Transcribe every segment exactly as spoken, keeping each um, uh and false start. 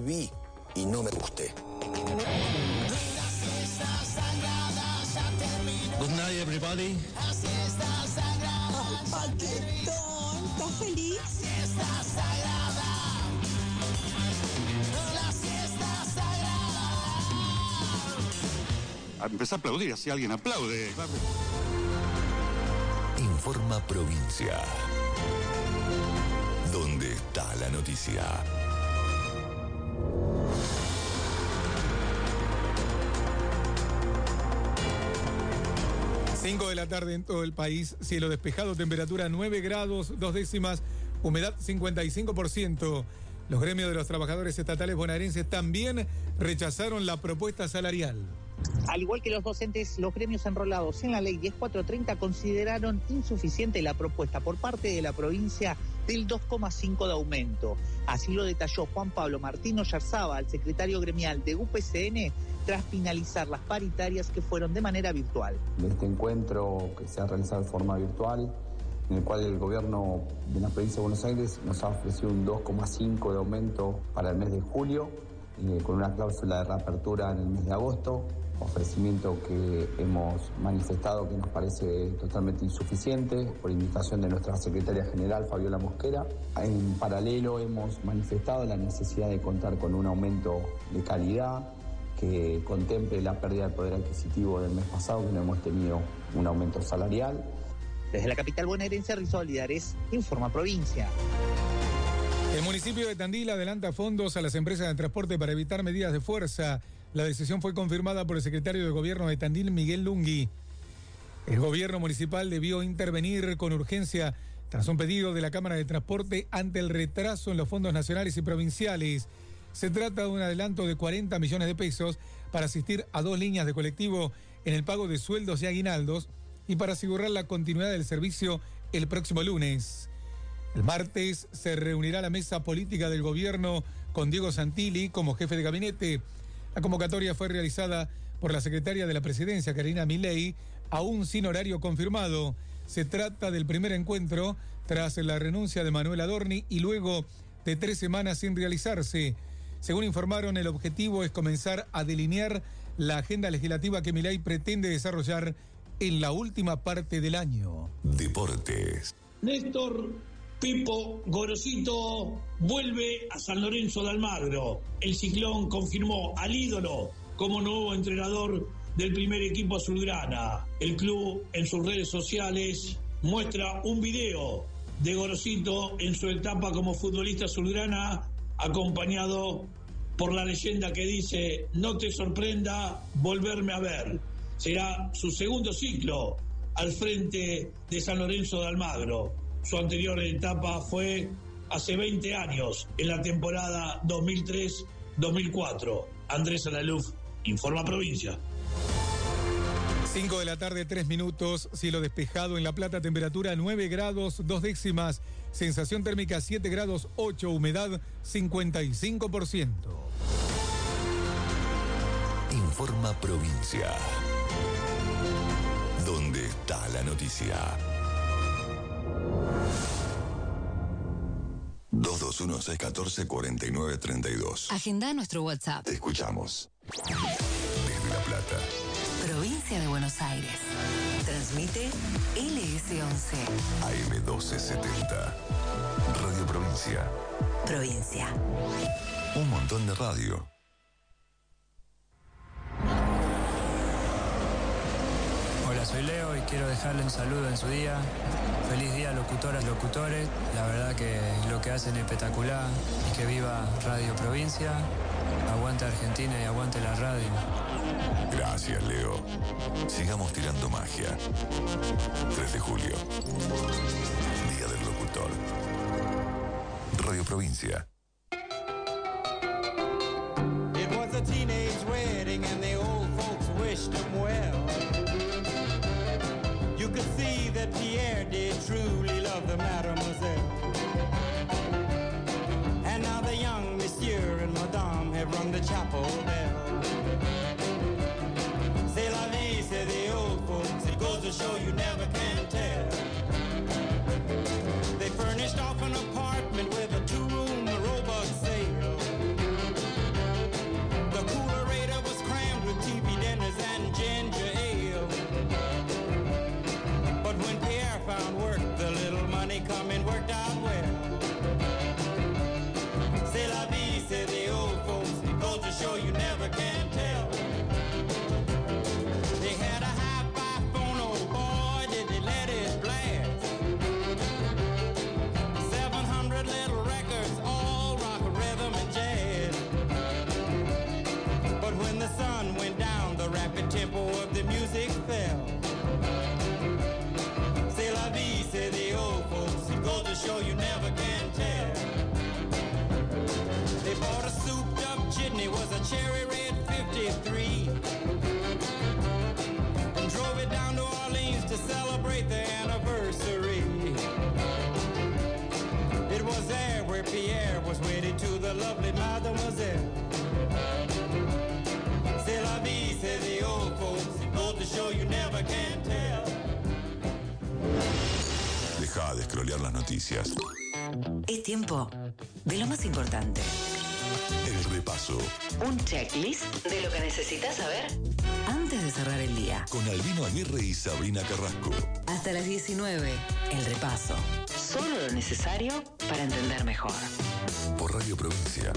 vi y no me gusté. Good night, everybody. ¡Ay, Paquetón! ¿Estás feliz? Siesta sagrada. La siesta sagrada. Empezá a aplaudir, así alguien aplaude. Informa Provincia. ¿Dónde está la noticia? cinco de la tarde en todo el país, cielo despejado, temperatura nueve grados, dos décimas, humedad cincuenta y cinco por ciento. Los gremios de los trabajadores estatales bonaerenses también rechazaron la propuesta salarial. Al igual que los docentes, los gremios enrolados en la ley diez mil cuatrocientos treinta consideraron insuficiente la propuesta por parte de la provincia del dos coma cinco de aumento. Así lo detalló Juan Pablo Martín Oyarzábal, secretario gremial de U P C N, tras finalizar las paritarias que fueron de manera virtual. De este encuentro que se ha realizado de forma virtual, en el cual el gobierno de la provincia de Buenos Aires nos ha ofrecido un dos coma cinco de aumento para el mes de julio, eh, con una cláusula de reapertura en el mes de agosto, ofrecimiento que hemos manifestado que nos parece totalmente insuficiente por indicación de nuestra secretaria general Fabiola Mosquera. En paralelo hemos manifestado la necesidad de contar con un aumento de calidad que contemple la pérdida de poder adquisitivo del mes pasado, que no hemos tenido un aumento salarial. Desde la capital bonaerense, Rizzo Olivares, Informa Provincia. El municipio de Tandil adelanta fondos a las empresas de transporte para evitar medidas de fuerza. La decisión fue confirmada por el secretario de Gobierno de Tandil, Miguel Lungui. El gobierno municipal debió intervenir con urgencia tras un pedido de la Cámara de Transporte ante el retraso en los fondos nacionales y provinciales. Se trata de un adelanto de cuarenta millones de pesos para asistir a dos líneas de colectivo en el pago de sueldos y aguinaldos y para asegurar la continuidad del servicio el próximo lunes. El martes se reunirá la mesa política del gobierno con Diego Santilli como jefe de gabinete. La convocatoria fue realizada por la secretaria de la Presidencia, Karina Milei, aún sin horario confirmado. Se trata del primer encuentro tras la renuncia de Manuel Adorni y luego de tres semanas sin realizarse. Según informaron, el objetivo es comenzar a delinear la agenda legislativa que Milei pretende desarrollar en la última parte del año. Deportes. Néstor Pipo Gorosito vuelve a San Lorenzo de Almagro. El Ciclón confirmó al ídolo como nuevo entrenador del primer equipo azulgrana. El club en sus redes sociales muestra un video de Gorosito en su etapa como futbolista azulgrana, acompañado por la leyenda que dice: no te sorprenda volverme a ver. Será su segundo ciclo al frente de San Lorenzo de Almagro. Su anterior etapa fue hace veinte años, en la temporada dos mil tres dos mil cuatro. Andrés Alaluf, Informa Provincia. cinco de la tarde, tres minutos, cielo despejado en La Plata, temperatura nueve grados, dos décimas, sensación térmica siete grados, ocho, humedad cincuenta y cinco por ciento. Informa Provincia. ¿Dónde está la noticia? dos dos uno, seis uno cuatro, cuatro nueve tres dos. Agenda nuestro WhatsApp. Te escuchamos. Desde La Plata. Provincia de Buenos Aires. Transmite L S once. A M doce setenta. Radio Provincia. Provincia. Un montón de radio. Hola, soy Leo y quiero dejarle un saludo en su día. Feliz día, locutoras, locutores. La verdad que lo que hacen es espectacular. Y que viva Radio Provincia. Aguante Argentina y aguante la radio. Gracias, Leo. Sigamos tirando magia. tres de julio. Día del Locutor. Radio Provincia. It was a teenage wedding and the old folks wished him well. You could see that Pierre did truly love the mademoiselle. And now the young monsieur and madame have rung the chapel bell. C'est la vie, say the old folks, it goes to show you never can tell. They furnished off an apartment with a two-room robot sale. tempo of the music fell. C'est la vie, say the old folks. It goes to show you never can tell. They bought a souped up jitney, was a cherry red fifty-three, and drove it down to Orleans to celebrate the anniversary. It was there where Pierre was wedded to the lovely mademoiselle. C'est la vie, say the old folks. It goes to show you never can tell. Deja de scrollear las noticias. Es tiempo de lo más importante. El repaso. Un checklist de lo que necesitas saber antes de cerrar el día. Con Albino Aguirre y Sabrina Carrasco. Hasta las diecinueve, el repaso. Solo lo necesario para entender mejor. Por Radio Provincia.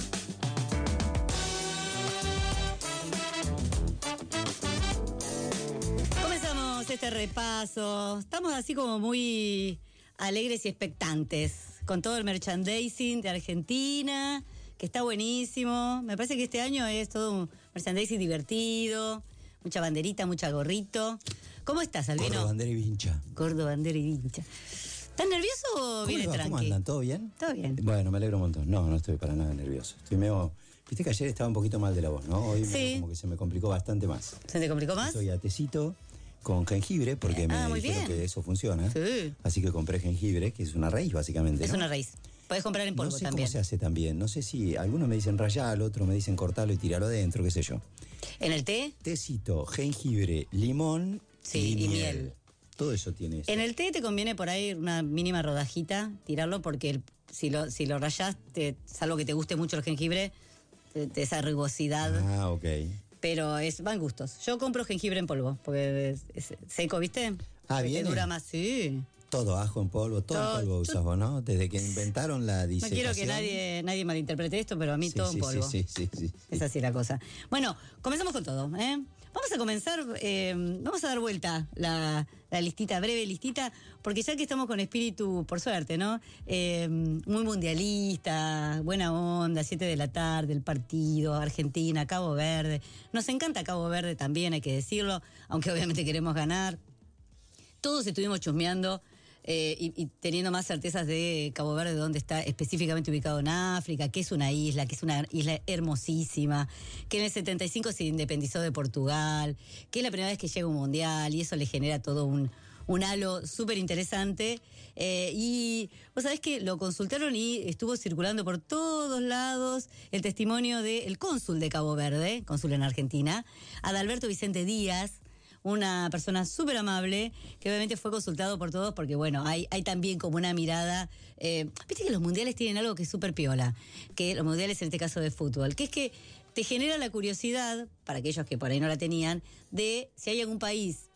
Comenzamos este repaso. Estamos así como muy alegres y expectantes con todo el merchandising de Argentina, que está buenísimo. Me parece que este año es todo un merchandising divertido, mucha banderita, mucha gorrito. ¿Cómo estás, Albino? Gordo, bandera y vincha. Gordo, bandera y vincha. ¿Estás nervioso o viene ¿Cómo, tranqui? ¿Cómo andan? ¿Todo bien? Todo bien. Bueno, me alegro un montón. No, no estoy para nada nervioso. Estoy medio... Viste que ayer estaba un poquito mal de la voz, ¿no? Hoy sí. me, como que se me complicó bastante más. ¿Se te complicó más? Soy a tecito con jengibre, porque ah, me muy dijeron bien. que eso funciona. Sí. Así que compré jengibre, que es una raíz, básicamente, Es ¿no? una raíz. Puedes comprar en polvo no sé también. cómo se hace también. No sé si algunos me dicen rayalo, otros me dicen cortalo y tiralo adentro, qué sé yo. ¿En el té? Tecito, jengibre, limón sí, y, y miel. miel. Todo eso tiene eso. En el té te conviene por ahí una mínima rodajita, tirarlo, porque el, si lo si lo rayás, te, salvo que te guste mucho el jengibre, te, te esa rugosidad. Ah, ok. Pero es, van gustos. Yo compro jengibre en polvo, porque es, es seco, ¿viste? Ah, bien. ¿viene? Dura más, sí. Todo ajo en polvo, todo, Todo, en polvo usas vos, ¿no? Desde que inventaron la No disecación. quiero que nadie nadie malinterprete esto, pero a mí Sí, todo sí, en polvo. Sí, sí, sí, sí. Es así la cosa. Bueno, comenzamos con todo, ¿eh? Vamos a comenzar, eh, vamos a dar vuelta la, la listita, breve listita, porque ya que estamos con espíritu, por suerte, ¿no? Eh, muy mundialista, buena onda, siete de la tarde, el partido, Argentina, Cabo Verde. Nos encanta Cabo Verde también, hay que decirlo, aunque obviamente queremos ganar. Todos estuvimos chusmeando eh, y, y teniendo más certezas de Cabo Verde, dónde está específicamente ubicado en África, que es una isla, que es una isla hermosísima, que en el setenta y cinco se independizó de Portugal, que es la primera vez que llega un mundial y eso le genera todo un, un halo súper interesante. Eh, y vos sabés que lo consultaron y estuvo circulando por todos lados el testimonio del cónsul de Cabo Verde, cónsul en Argentina, Adalberto Vicente Díaz, una persona súper amable, que obviamente fue consultado por todos porque, bueno, hay, hay también como una mirada... Eh, Viste que los mundiales tienen algo que es súper piola, que los mundiales en este caso de fútbol, que es que te genera la curiosidad, para aquellos que por ahí no la tenían, de si hay algún país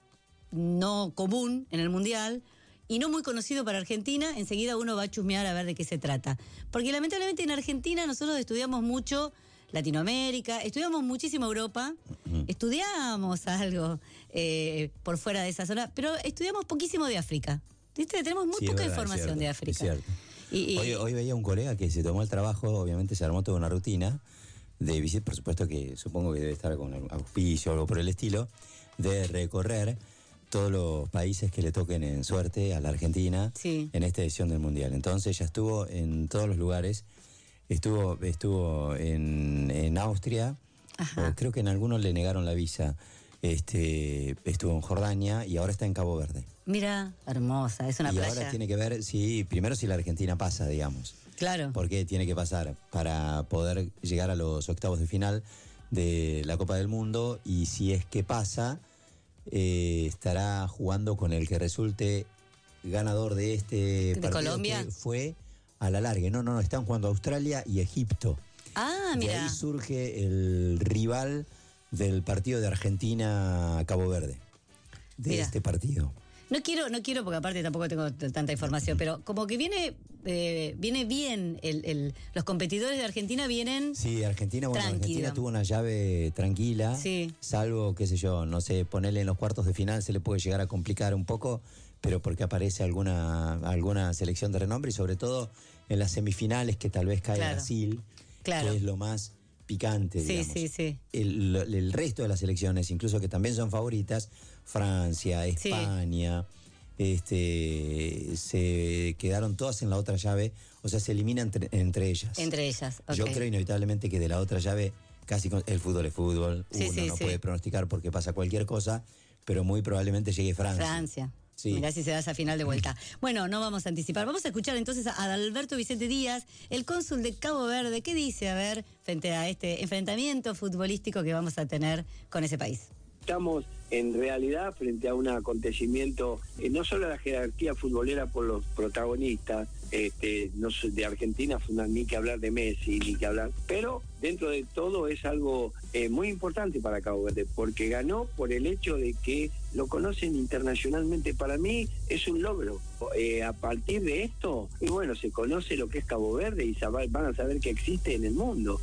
no común en el mundial y no muy conocido para Argentina, enseguida uno va a chusmear a ver de qué se trata. Porque lamentablemente en Argentina nosotros estudiamos mucho Latinoamérica, estudiamos muchísimo Europa, uh-huh. estudiamos algo eh, por fuera de esa zona, pero estudiamos poquísimo de África. ¿Viste? Tenemos muy Sí, poca verdad, información cierto, de África. Es cierto. Y, y, hoy, hoy veía un colega que se tomó el trabajo, obviamente se armó toda una rutina de visita, por supuesto que supongo que debe estar con auspicio o algo por el estilo, de recorrer todos los países que le toquen en suerte a la Argentina sí. en esta edición del Mundial. Entonces ya estuvo en todos los lugares. Estuvo estuvo en, en Austria, o creo que en algunos le negaron la visa. Este, estuvo en Jordania y ahora está en Cabo Verde. Mira, hermosa, es una y playa. ahora tiene que ver, si primero si la Argentina pasa, digamos. Claro. Porque tiene que pasar para poder llegar a los octavos de final de la Copa del Mundo, y si es que pasa, eh, estará jugando con el que resulte ganador de este ¿De partido, Colombia? que fue a la larga. No, no, no, están jugando Australia y Egipto. Ah, mira. De ahí surge el rival del partido de Argentina-Cabo Verde. De Mira. este partido. No quiero, no quiero porque aparte tampoco tengo t- tanta información, pero como que viene eh, viene bien, el, el, los competidores de Argentina vienen... Sí, Argentina, bueno, tranqui, Argentina digamos. tuvo una llave tranquila, sí. salvo, qué sé yo, no sé, ponerle en los cuartos de final se le puede llegar a complicar un poco, pero porque aparece alguna, alguna selección de renombre y sobre todo en las semifinales que tal vez cae Claro. Brasil, Claro. que es lo más picante, Sí, digamos. sí, sí. El, el resto de las selecciones, incluso que también son favoritas, Francia, España, sí. este, se quedaron todas en la otra llave, o sea, se eliminan entre, entre ellas. Entre ellas, ok. Yo creo inevitablemente que de la otra llave, casi con, el fútbol es fútbol, Sí, uno sí, no sí. puede pronosticar porque pasa cualquier cosa, pero muy probablemente llegue Francia. Francia. Sí. Mirá si se da esa final de vuelta. Bueno, no vamos a anticipar. Vamos a escuchar entonces a Adalberto Vicente Díaz, el cónsul de Cabo Verde. ¿Qué dice, a ver, frente a este enfrentamiento futbolístico que vamos a tener con ese país? Estamos en realidad frente a un acontecimiento, eh, no solo la jerarquía futbolera por los protagonistas, este, no sé, de Argentina, ni que hablar de Messi, ni que hablar, pero dentro de todo es algo eh, muy importante para Cabo Verde, porque ganó por el hecho de que lo conocen internacionalmente. Para mí es un logro. Eh, a partir de esto, y bueno, se conoce lo que es Cabo Verde y sab- van a saber que existe en el mundo.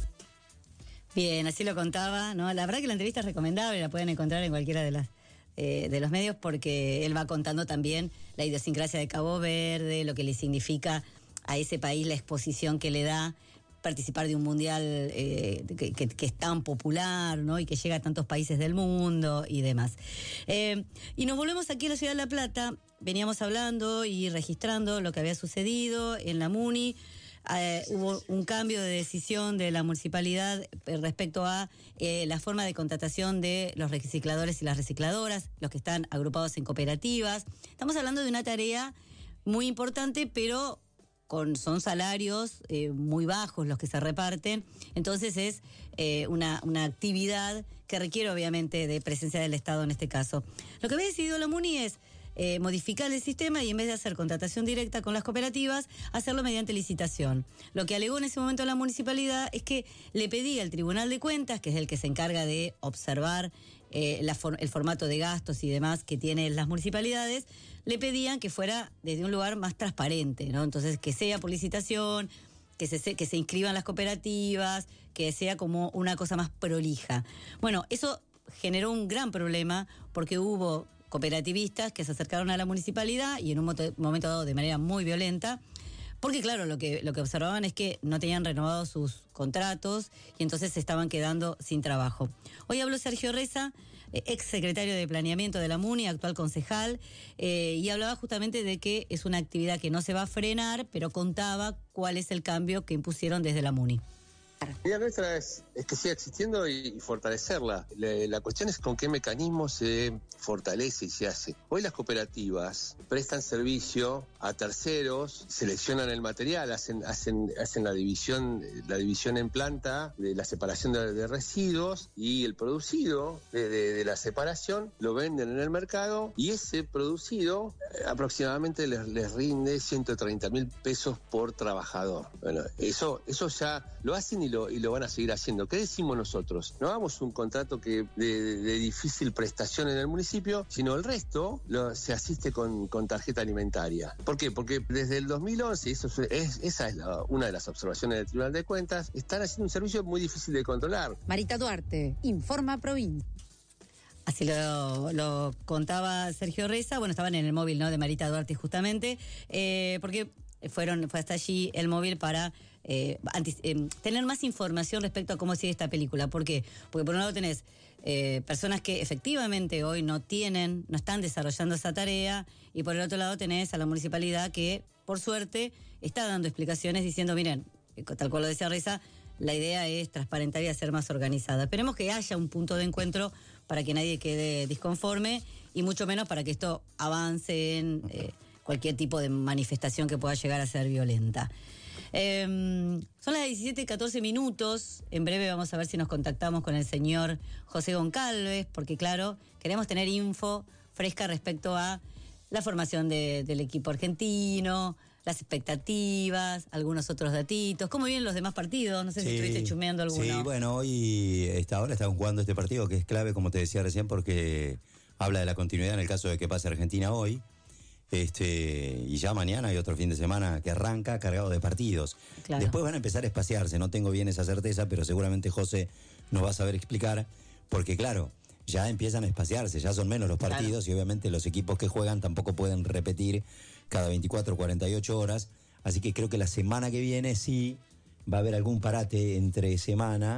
Bien, así lo contaba, ¿no? La verdad que la entrevista es recomendable, la pueden encontrar en cualquiera de las eh, de los medios, porque él va contando también la idiosincrasia de Cabo Verde, lo que le significa a ese país la exposición que le da participar de un mundial eh, que, que, que es tan popular, ¿no? Y que llega a tantos países del mundo y demás. Eh, y nos volvemos aquí a la ciudad de La Plata. Veníamos hablando y registrando lo que había sucedido en la MUNI. Eh, hubo un cambio de decisión de la municipalidad respecto a eh, la forma de contratación de los recicladores y las recicladoras, los que están agrupados en cooperativas. Estamos hablando de una tarea muy importante, pero con, son salarios eh, muy bajos los que se reparten. Entonces es eh, una, una actividad que requiere obviamente de presencia del Estado en este caso. Lo que había decidido la MUNI es Eh, modificar el sistema y en vez de hacer contratación directa con las cooperativas, hacerlo mediante licitación. Lo que alegó en ese momento la municipalidad es que le pedía al Tribunal de Cuentas, que es el que se encarga de observar eh, la for- el formato de gastos y demás que tienen las municipalidades, le pedían que fuera desde un lugar más transparente, ¿no? Entonces, que sea por licitación, que se, que se inscriban las cooperativas, que sea como una cosa más prolija. Bueno, eso generó un gran problema porque hubo cooperativistas que se acercaron a la municipalidad y en un moto- momento dado de manera muy violenta, porque claro, lo que, lo que observaban es que no tenían renovado sus contratos y entonces se estaban quedando sin trabajo. Hoy habló Sergio Reza, eh, ex secretario de Planeamiento de la MUNI, actual concejal, eh, y hablaba justamente de que es una actividad que no se va a frenar, pero contaba cuál es el cambio que impusieron desde la MUNI. La idea nuestra es, es que siga existiendo y, y fortalecerla. La, la cuestión es con qué mecanismo se fortalece y se hace. Hoy las cooperativas prestan servicio a terceros, seleccionan el material, hacen, hacen, hacen la división, la división en planta de la separación de, de residuos y el producido de, de, de la separación lo venden en el mercado y ese producido eh, aproximadamente les, les rinde ciento treinta mil pesos por trabajador. Bueno, eso, eso ya lo hacen y Lo, y lo van a seguir haciendo. ¿Qué decimos nosotros? No hagamos un contrato que de, de, de difícil prestación en el municipio, sino el resto lo, se asiste con, con tarjeta alimentaria. ¿Por qué? Porque desde el dos mil once, eso es, esa es la, una de las observaciones del Tribunal de Cuentas, están haciendo un servicio muy difícil de controlar. Marita Duarte, Informa Provincia. Así lo, lo contaba Sergio Reza. Bueno, estaban en el móvil, ¿no?, de Marita Duarte justamente, eh, porque fueron fue hasta allí el móvil para Eh, antes, eh, tener más información respecto a cómo sigue esta película. ¿Por qué? Porque por un lado tenés eh, personas que efectivamente hoy no tienen, no están desarrollando esa tarea, y por el otro lado tenés a la municipalidad que, por suerte, está dando explicaciones diciendo, miren, tal cual lo decía Reza, la idea es transparentar y hacer más organizada. Esperemos que haya un punto de encuentro para que nadie quede disconforme y mucho menos para que esto avance en eh, cualquier tipo de manifestación que pueda llegar a ser violenta. Eh, son las diecisiete y catorce minutos. En breve vamos a ver si nos contactamos con el señor José Goncalves, porque claro, queremos tener info fresca respecto a la formación de, del equipo argentino, las expectativas, algunos otros datitos, cómo vienen los demás partidos. No sé Sí, si estuviste chumeando alguno. Sí, bueno, hoy esta ahora están jugando este partido que es clave, como te decía recién, porque habla de la continuidad en el caso de que pase Argentina hoy. Este, y ya mañana hay otro fin de semana que arranca cargado de partidos. Claro. Después van a empezar a espaciarse, no tengo bien esa certeza, pero seguramente José nos va a saber explicar, porque claro, ya empiezan a espaciarse, ya son menos los partidos, claro, y obviamente los equipos que juegan tampoco pueden repetir cada veinticuatro o cuarenta y ocho horas, así que creo que la semana que viene sí va a haber algún parate entre semana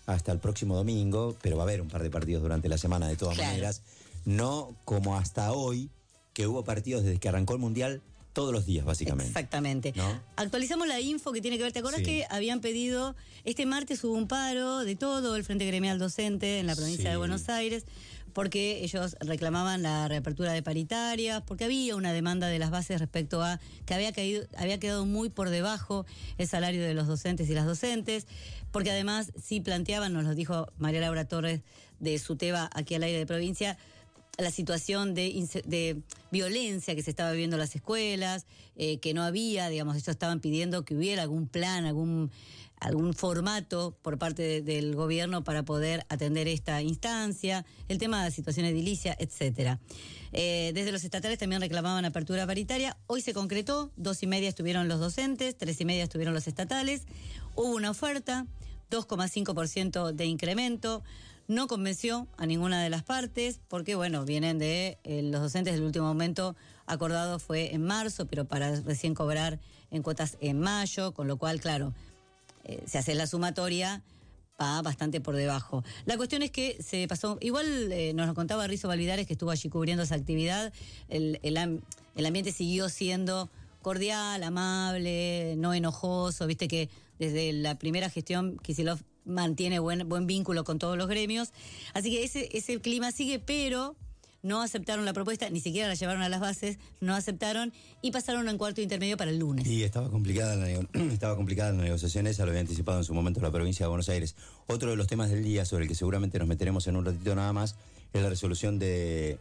hasta el próximo domingo, pero va a haber un par de partidos durante la semana de todas Claro. maneras. No como hasta hoy, que hubo partidos desde que arrancó el Mundial todos los días, básicamente. Exactamente. ¿No? Actualizamos la info que tiene que ver. ¿Te acordás Sí. que habían pedido, este martes hubo un paro de todo el Frente Gremial Docente en la provincia Sí. de Buenos Aires, porque ellos reclamaban la reapertura de paritarias, porque había una demanda de las bases respecto a que había caído, había quedado muy por debajo el salario de los docentes y las docentes, porque además sí planteaban, nos lo dijo María Laura Torres de SUTEBA aquí al aire de provincia, la situación de, inse- de violencia que se estaba viviendo en las escuelas, eh, que no había, digamos, ellos estaban pidiendo que hubiera algún plan, algún algún formato por parte de- del gobierno para poder atender esta instancia, el tema de situación edilicia, etcétera. Eh, desde los estatales también reclamaban apertura paritaria. Hoy se concretó, dos y media estuvieron los docentes, tres y media estuvieron los estatales. Hubo una oferta, dos coma cinco por ciento de incremento. No convenció a ninguna de las partes porque, bueno, vienen de eh, los docentes del último momento acordado fue en marzo, pero para recién cobrar en cuotas en mayo, con lo cual, claro, eh, se hace la sumatoria, va bastante por debajo. La cuestión es que se pasó, igual eh, nos lo contaba Rizo Validares, que estuvo allí cubriendo esa actividad, el, el, am- el ambiente siguió siendo cordial, amable, no enojoso, viste que desde la primera gestión Kicillof mantiene buen, buen vínculo con todos los gremios, así que ese, ese clima sigue, pero no aceptaron la propuesta, ni siquiera la llevaron a las bases, no aceptaron y pasaron a un cuarto intermedio para el lunes. Y estaba complicada la, nego- estaba complicada la negociación esa, lo había anticipado en su momento la provincia de Buenos Aires. Otro de los temas del día sobre el que seguramente nos meteremos en un ratito nada más es la resolución de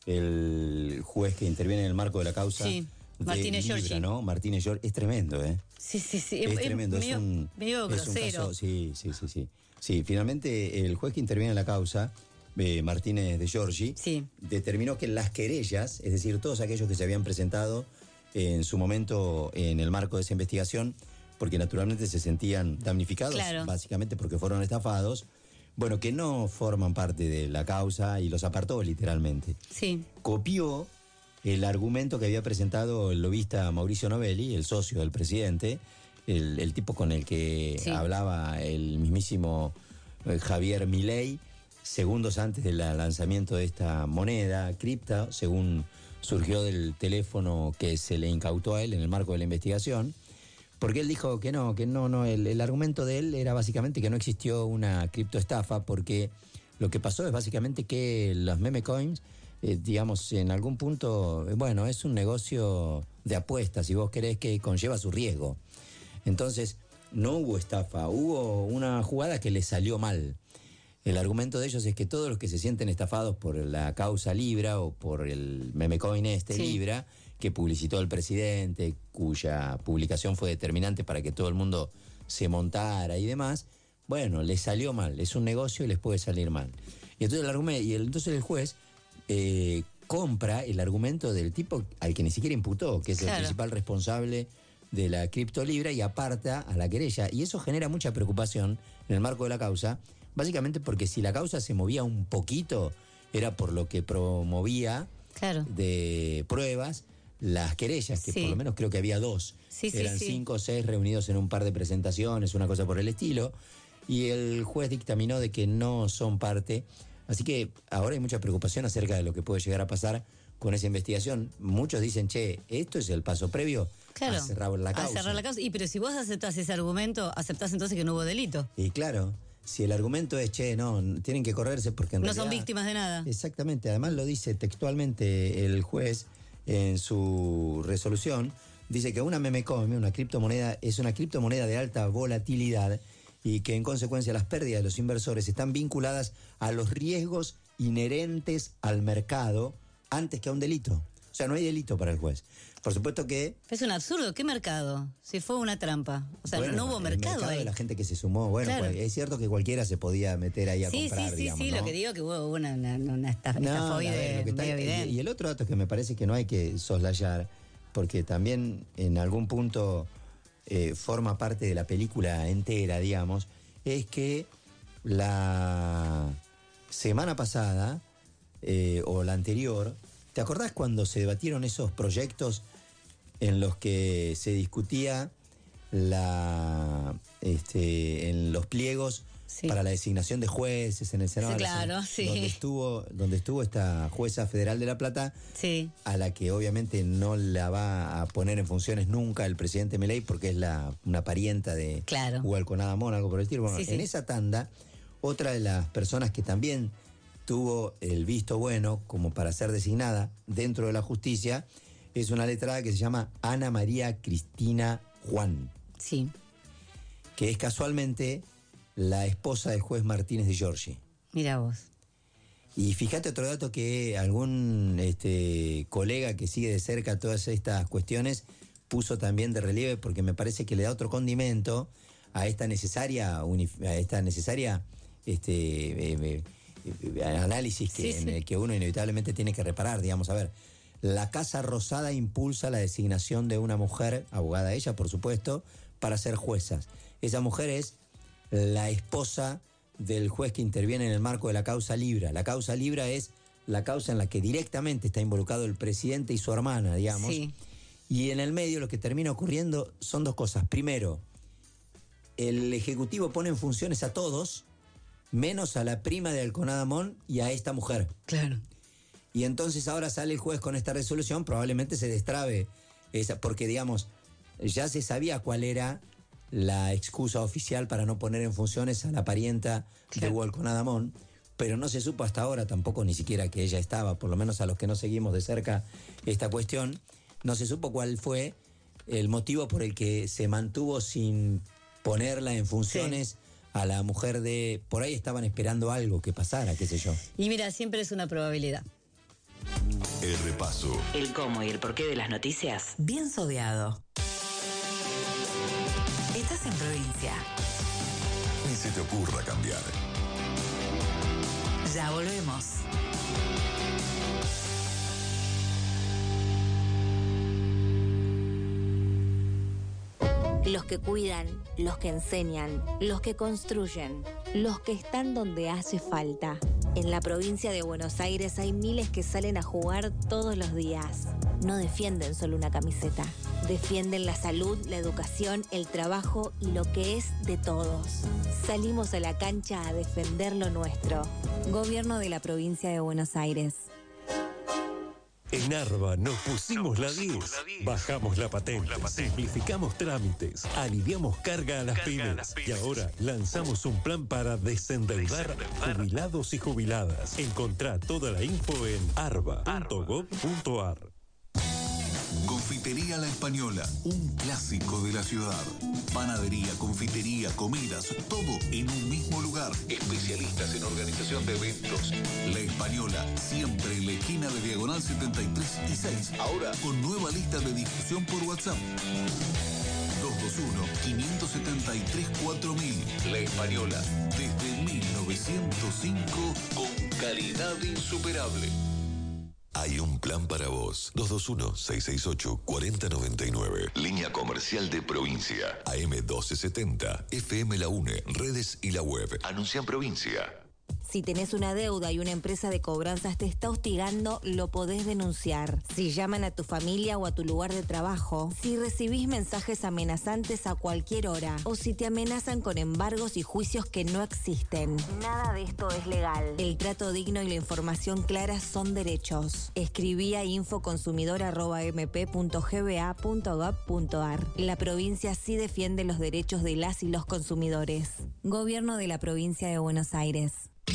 el juez que interviene en el marco de la causa. Sí, de Martínez Libra, Giorgi. ¿no? Martínez Giorgi. Es tremendo, ¿eh? Sí, sí, sí. Es tremendo, es medio, un, medio es un grosero. caso, sí, sí, sí, sí. Sí, finalmente el juez que interviene en la causa, eh, Martínez de Giorgi, determinó que las querellas, es decir, todos aquellos que se habían presentado en su momento en el marco de esa investigación, porque naturalmente se sentían damnificados, Claro. básicamente porque fueron estafados, bueno, que no forman parte de la causa y los apartó literalmente. Sí. Copió el argumento que había presentado el lobista Mauricio Novelli, el socio del presidente, el, el tipo con el que Sí. hablaba el mismísimo eh, Javier Milei, segundos antes del lanzamiento de esta moneda cripta, según surgió del teléfono que se le incautó a él en el marco de la investigación, porque él dijo que no, que no, no, el, el argumento de él era básicamente que no existió una criptoestafa, porque lo que pasó es básicamente que los meme coins, eh, digamos, en algún punto, eh, bueno, es un negocio de apuestas, si vos querés, que conlleva su riesgo. Entonces, no hubo estafa, hubo una jugada que le salió mal. El argumento de ellos es que todos los que se sienten estafados por la causa Libra o por el meme coin este Sí. Libra, que publicitó el presidente, cuya publicación fue determinante para que todo el mundo se montara y demás, bueno, les salió mal, es un negocio y les puede salir mal. Y entonces el, argumento, y el, entonces el juez eh, compra el argumento del tipo al que ni siquiera imputó, que es Claro. el principal responsable de la criptolibra, y aparta a la querella. Y eso genera mucha preocupación en el marco de la causa, básicamente porque si la causa se movía un poquito, era por lo que promovía Claro. de pruebas las querellas, que Sí. por lo menos creo que había dos. Sí, sí, Eran sí. cinco o seis reunidos en un par de presentaciones, una cosa por el estilo, y el juez dictaminó de que no son parte. Así que ahora hay mucha preocupación acerca de lo que puede llegar a pasar con esa investigación. Muchos dicen, che, esto es el paso previo Claro. a cerrar la causa. A cerrar la causa. Y pero si vos aceptás ese argumento, aceptás entonces que no hubo delito. Y claro, si el argumento es, che, no, tienen que correrse porque en No realidad... son víctimas de nada. Exactamente, además lo dice textualmente el juez en su resolución, dice que una meme coin, una criptomoneda, es una criptomoneda de alta volatilidad y que en consecuencia las pérdidas de los inversores están vinculadas a los riesgos inherentes al mercado antes que a un delito. O sea, no hay delito para el juez. Por supuesto que... Es un absurdo. ¿Qué mercado? Si fue una trampa. O sea, bueno, no hubo el mercado, mercado ahí. de la gente que se sumó. Bueno, Claro. pues, es cierto que cualquiera se podía meter ahí a Sí, comprar, sí, sí, digamos, sí. ¿no? Lo que digo que hubo una, una, una estafa, No, estafoide a ver, lo que está- medio evidente. y, y el otro dato que me parece que no hay que soslayar, porque también en algún punto eh, forma parte de la película entera, digamos, es que la semana pasada eh, o la anterior, ¿te acordás cuando se debatieron esos proyectos en los que se discutía la este, en los pliegos Sí. para la designación de jueces en el Senado. Sí, claro, sí. Donde estuvo, donde estuvo esta jueza federal de La Plata, sí. a la que obviamente no la va a poner en funciones nunca el presidente Milei, porque es la, una parienta de claro. Hugo Alconada-Mon, algo por el estilo. Bueno, sí, en sí. esa tanda, otra de las personas que también tuvo el visto bueno como para ser designada dentro de la justicia es una letrada que se llama Ana María Cristina Juan. Sí. Que es casualmente la esposa del juez Martínez de Giorgi. Mira vos. Y fíjate otro dato que algún este, colega que sigue de cerca todas estas cuestiones puso también de relieve, porque me parece que le da otro condimento a esta necesaria, a esta necesaria este, eh, eh, análisis que, sí, sí. en el que uno inevitablemente tiene que reparar. Digamos, a ver, la Casa Rosada impulsa la designación de una mujer, abogada ella, por supuesto, para ser juezas. Esa mujer es la esposa del juez que interviene en el marco de la causa Libra. La causa Libra es la causa en la que directamente está involucrado el presidente y su hermana, digamos. Sí. Y en el medio lo que termina ocurriendo son dos cosas. Primero, el Ejecutivo pone en funciones a todos, menos a la prima de Alconada-Mon y a esta mujer. Claro. Y entonces ahora sale el juez con esta resolución, probablemente se destrabe esa, porque digamos, ya se sabía cuál era la excusa oficial para no poner en funciones a la parienta claro. de Hugo Alconada-Mon, pero no se supo hasta ahora tampoco ni siquiera que ella estaba, por lo menos a los que no seguimos de cerca esta cuestión, no se supo cuál fue el motivo por el que se mantuvo sin ponerla en funciones sí. a la mujer de... Por ahí estaban esperando algo que pasara, qué sé yo. Y mira, siempre es una probabilidad. El repaso. El cómo y el porqué de las noticias. Bien sodeado. Estás en provincia. Ni se te ocurra cambiar. Ya volvemos. Los que cuidan, los que enseñan, los que construyen, los que están donde hace falta. En la provincia de Buenos Aires hay miles que salen a jugar todos los días. No defienden solo una camiseta. Defienden la salud, la educación, el trabajo y lo que es de todos. Salimos a la cancha a defender lo nuestro. Gobierno de la provincia de Buenos Aires. En Arba nos pusimos la diez, bajamos la patente, simplificamos trámites, aliviamos carga a las pymes y ahora lanzamos un plan para desendeudar jubilados y jubiladas. Encontrá toda la info en arba punto gob punto ar. Confitería La Española, un clásico de la ciudad. Panadería, confitería, comidas, todo en un mismo lugar. Especialistas en organización de eventos. La Española, siempre en la esquina de Diagonal setenta y tres y seis. Ahora con nueva lista de difusión por WhatsApp. dos dos uno, cinco siete tres, cuatro mil. La Española, desde mil novecientos cinco, con calidad insuperable. Hay un plan para vos. dos dos uno, seis seis ocho, cuatro cero nueve nueve. Línea comercial de provincia. A M doce setenta. F M La UNE. Redes y la web. Anuncia en provincia. Si tenés una deuda y una empresa de cobranzas te está hostigando, lo podés denunciar. Si llaman a tu familia o a tu lugar de trabajo, si recibís mensajes amenazantes a cualquier hora, o si te amenazan con embargos y juicios que no existen. Nada de esto es legal. El trato digno y la información clara son derechos. Escribí a infoconsumidor arroba m p punto g b a punto gob punto ar. La provincia sí defiende los derechos de las y los consumidores. Gobierno de la provincia de Buenos Aires.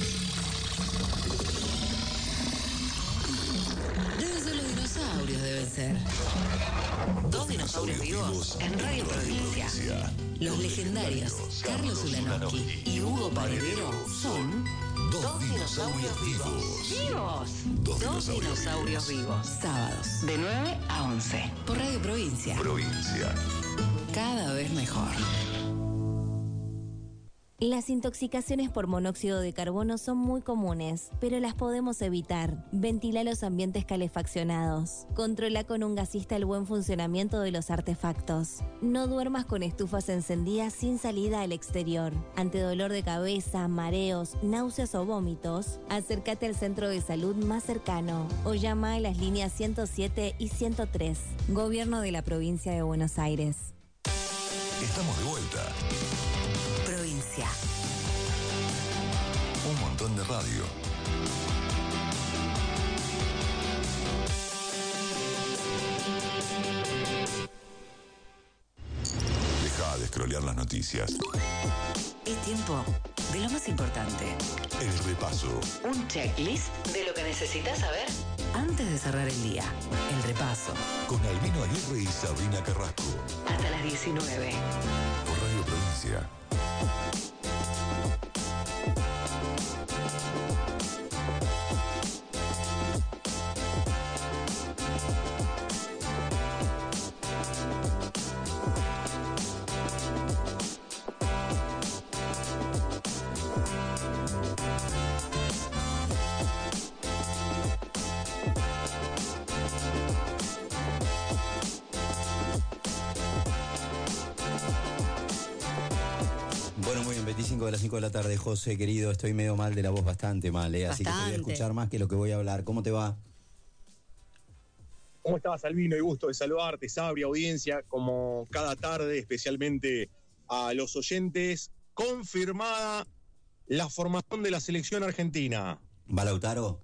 Deben ser los dinosaurios, deben ser. Dos dinosaurios vivos en Radio Provincia. Los legendarios Carlos Ulanowski y Hugo Paredero son dos dinosaurios vivos. ¡Vivos! Dos dinosaurios vivos. Sábados de nueve a once por Radio Provincia. Provincia. Cada vez mejor. Las intoxicaciones por monóxido de carbono son muy comunes, pero las podemos evitar. Ventila los ambientes calefaccionados. Controla con un gasista el buen funcionamiento de los artefactos. No duermas con estufas encendidas sin salida al exterior. Ante dolor de cabeza, mareos, náuseas o vómitos, acércate al centro de salud más cercano o llama a las líneas ciento siete y ciento tres. Gobierno de la provincia de Buenos Aires. Estamos de vuelta. Provincia. botón de radio. Deja de scrollear las noticias. Es tiempo de lo más importante. El repaso. Un checklist de lo que necesitas saber antes de cerrar el día. El repaso. Con Albino Aguirre y Sabrina Carrasco. Hasta las diecinueve. Por Radio Provincia. De las cinco de la tarde, José, querido, estoy medio mal de la voz, bastante mal, ¿eh? Así que te voy a escuchar más que lo que voy a hablar. ¿Cómo te va? ¿Cómo estás, Albino? Y gusto de saludarte, Sabri, audiencia, como cada tarde, especialmente a los oyentes. Confirmada la formación de la selección argentina. ¿Va Lautaro?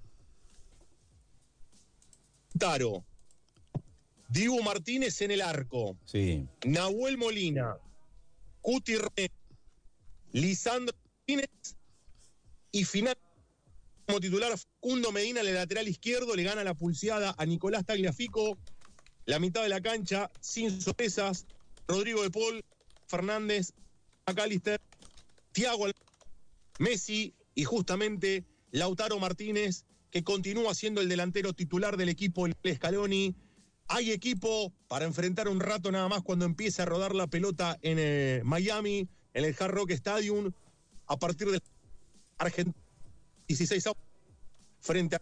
Lautaro. Dibu Martínez en el arco. Sí. Nahuel Molina. Cuti Romero. Lisandro Martínez y final como titular Facundo Medina en el lateral izquierdo, le gana la pulseada a Nicolás Tagliafico, la mitad de la cancha sin sorpresas, Rodrigo de Paul, Fernández, McAllister, Thiago Messi y justamente Lautaro Martínez, que continúa siendo el delantero titular del equipo Lionel Scaloni. Hay equipo para enfrentar un rato nada más cuando empiece a rodar la pelota en eh, Miami, en el Hard Rock Stadium, a partir de Argentina, dieciséis a frente a...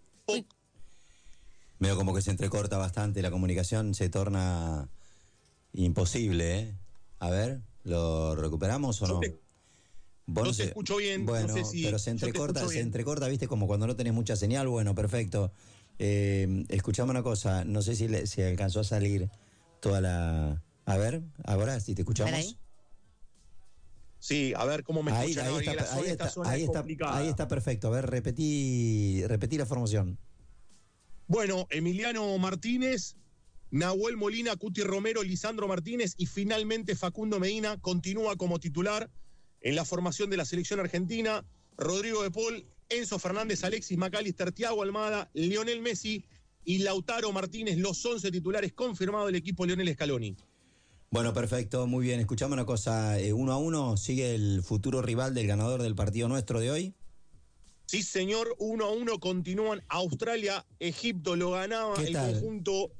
Veo como que se entrecorta bastante la comunicación, se torna imposible, ¿eh? A ver, ¿lo recuperamos o no? Te, Vos no no te sé, escucho bien, bueno, no sé si... pero se entrecorta, se bien. entrecorta, ¿viste? Como cuando no tenés mucha señal, bueno, perfecto. Eh, escuchame una cosa, no sé si le, se alcanzó a salir toda la... A ver, ahora sí te escuchamos. Sí, a ver cómo me ahí, escuchan. Ahí, no, está, la zona, ahí, está, zona ahí, está, ahí está perfecto. A ver, repetí, repetí la formación. Bueno, Emiliano Martínez, Nahuel Molina, Cuti Romero, Lisandro Martínez y finalmente Facundo Medina continúa como titular en la formación de la selección argentina. Rodrigo de Paul, Enzo Fernández, Alexis McAllister, Thiago Almada, Lionel Messi y Lautaro Martínez, los once titulares confirmados del equipo Lionel Scaloni. Bueno, perfecto, muy bien. Escuchame una cosa, eh, uno a uno, ¿sigue el futuro rival del ganador del partido nuestro de hoy? Sí, señor, uno a uno continúan Australia, Egipto lo ganaba el tal? conjunto.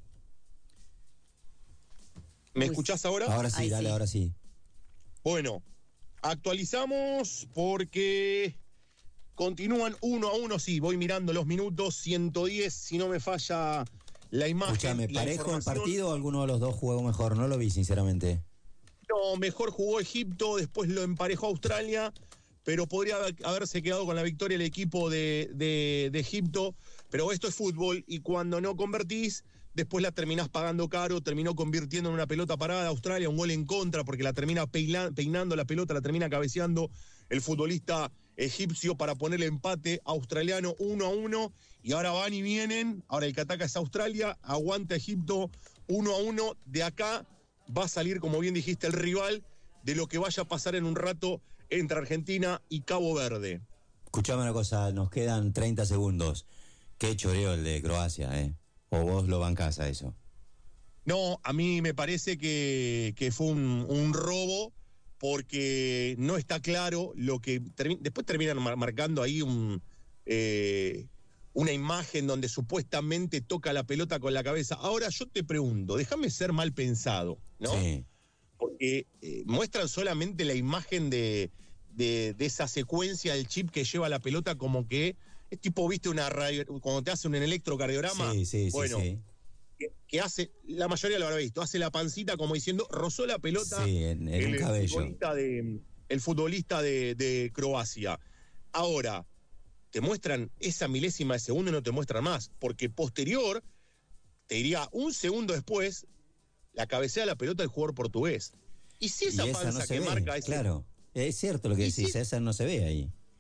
¿Me Uy. escuchás ahora? Ahora sí, Ay, dale, sí. ahora sí. Bueno, actualizamos porque continúan uno a uno, sí, voy mirando los minutos, ciento diez, si no me falla... La imagen. Escúchame, la ¿parejo el partido o alguno de los dos jugó mejor? No lo vi, sinceramente. No, mejor jugó Egipto, después lo emparejó Australia, pero podría haberse quedado con la victoria el equipo de, de, de Egipto. Pero esto es fútbol y cuando no convertís, después la terminás pagando caro. Terminó convirtiendo en una pelota parada Australia, un gol en contra, porque la termina peina, peinando la pelota, la termina cabeceando el futbolista egipcio para poner el empate australiano uno a uno. Y ahora van y vienen, ahora el que ataca es Australia, aguanta Egipto uno a uno, de acá va a salir, como bien dijiste, el rival de lo que vaya a pasar en un rato entre Argentina y Cabo Verde. Escuchame una cosa, nos quedan treinta segundos. Qué choreo el de Croacia, ¿eh? ¿O vos lo bancás a eso? No, a mí me parece que, que fue un, un robo, porque no está claro lo que... Termi- después terminan mar- marcando ahí un... Eh, una imagen donde supuestamente toca la pelota con la cabeza. Ahora yo te pregunto, déjame ser mal pensado, ¿no? Sí. Porque eh, muestran solamente la imagen de, de, de esa secuencia del chip que lleva la pelota, como que es tipo, viste, una radio, cuando te hacen un electrocardiograma. Sí, sí, bueno, sí, sí. Que, que hace, la mayoría lo habrá visto, hace la pancita como diciendo, rozó la pelota sí, en, en el, un cabello. futbolista de, el futbolista de, de Croacia. Ahora, te muestran esa milésima de segundo y no te muestran más, porque posterior, te diría un segundo después, la cabecea la pelota del jugador portugués. Y si esa, y esa panza no se que ve, marca ese... Claro, es cierto lo que decís, si esa no se ve ahí.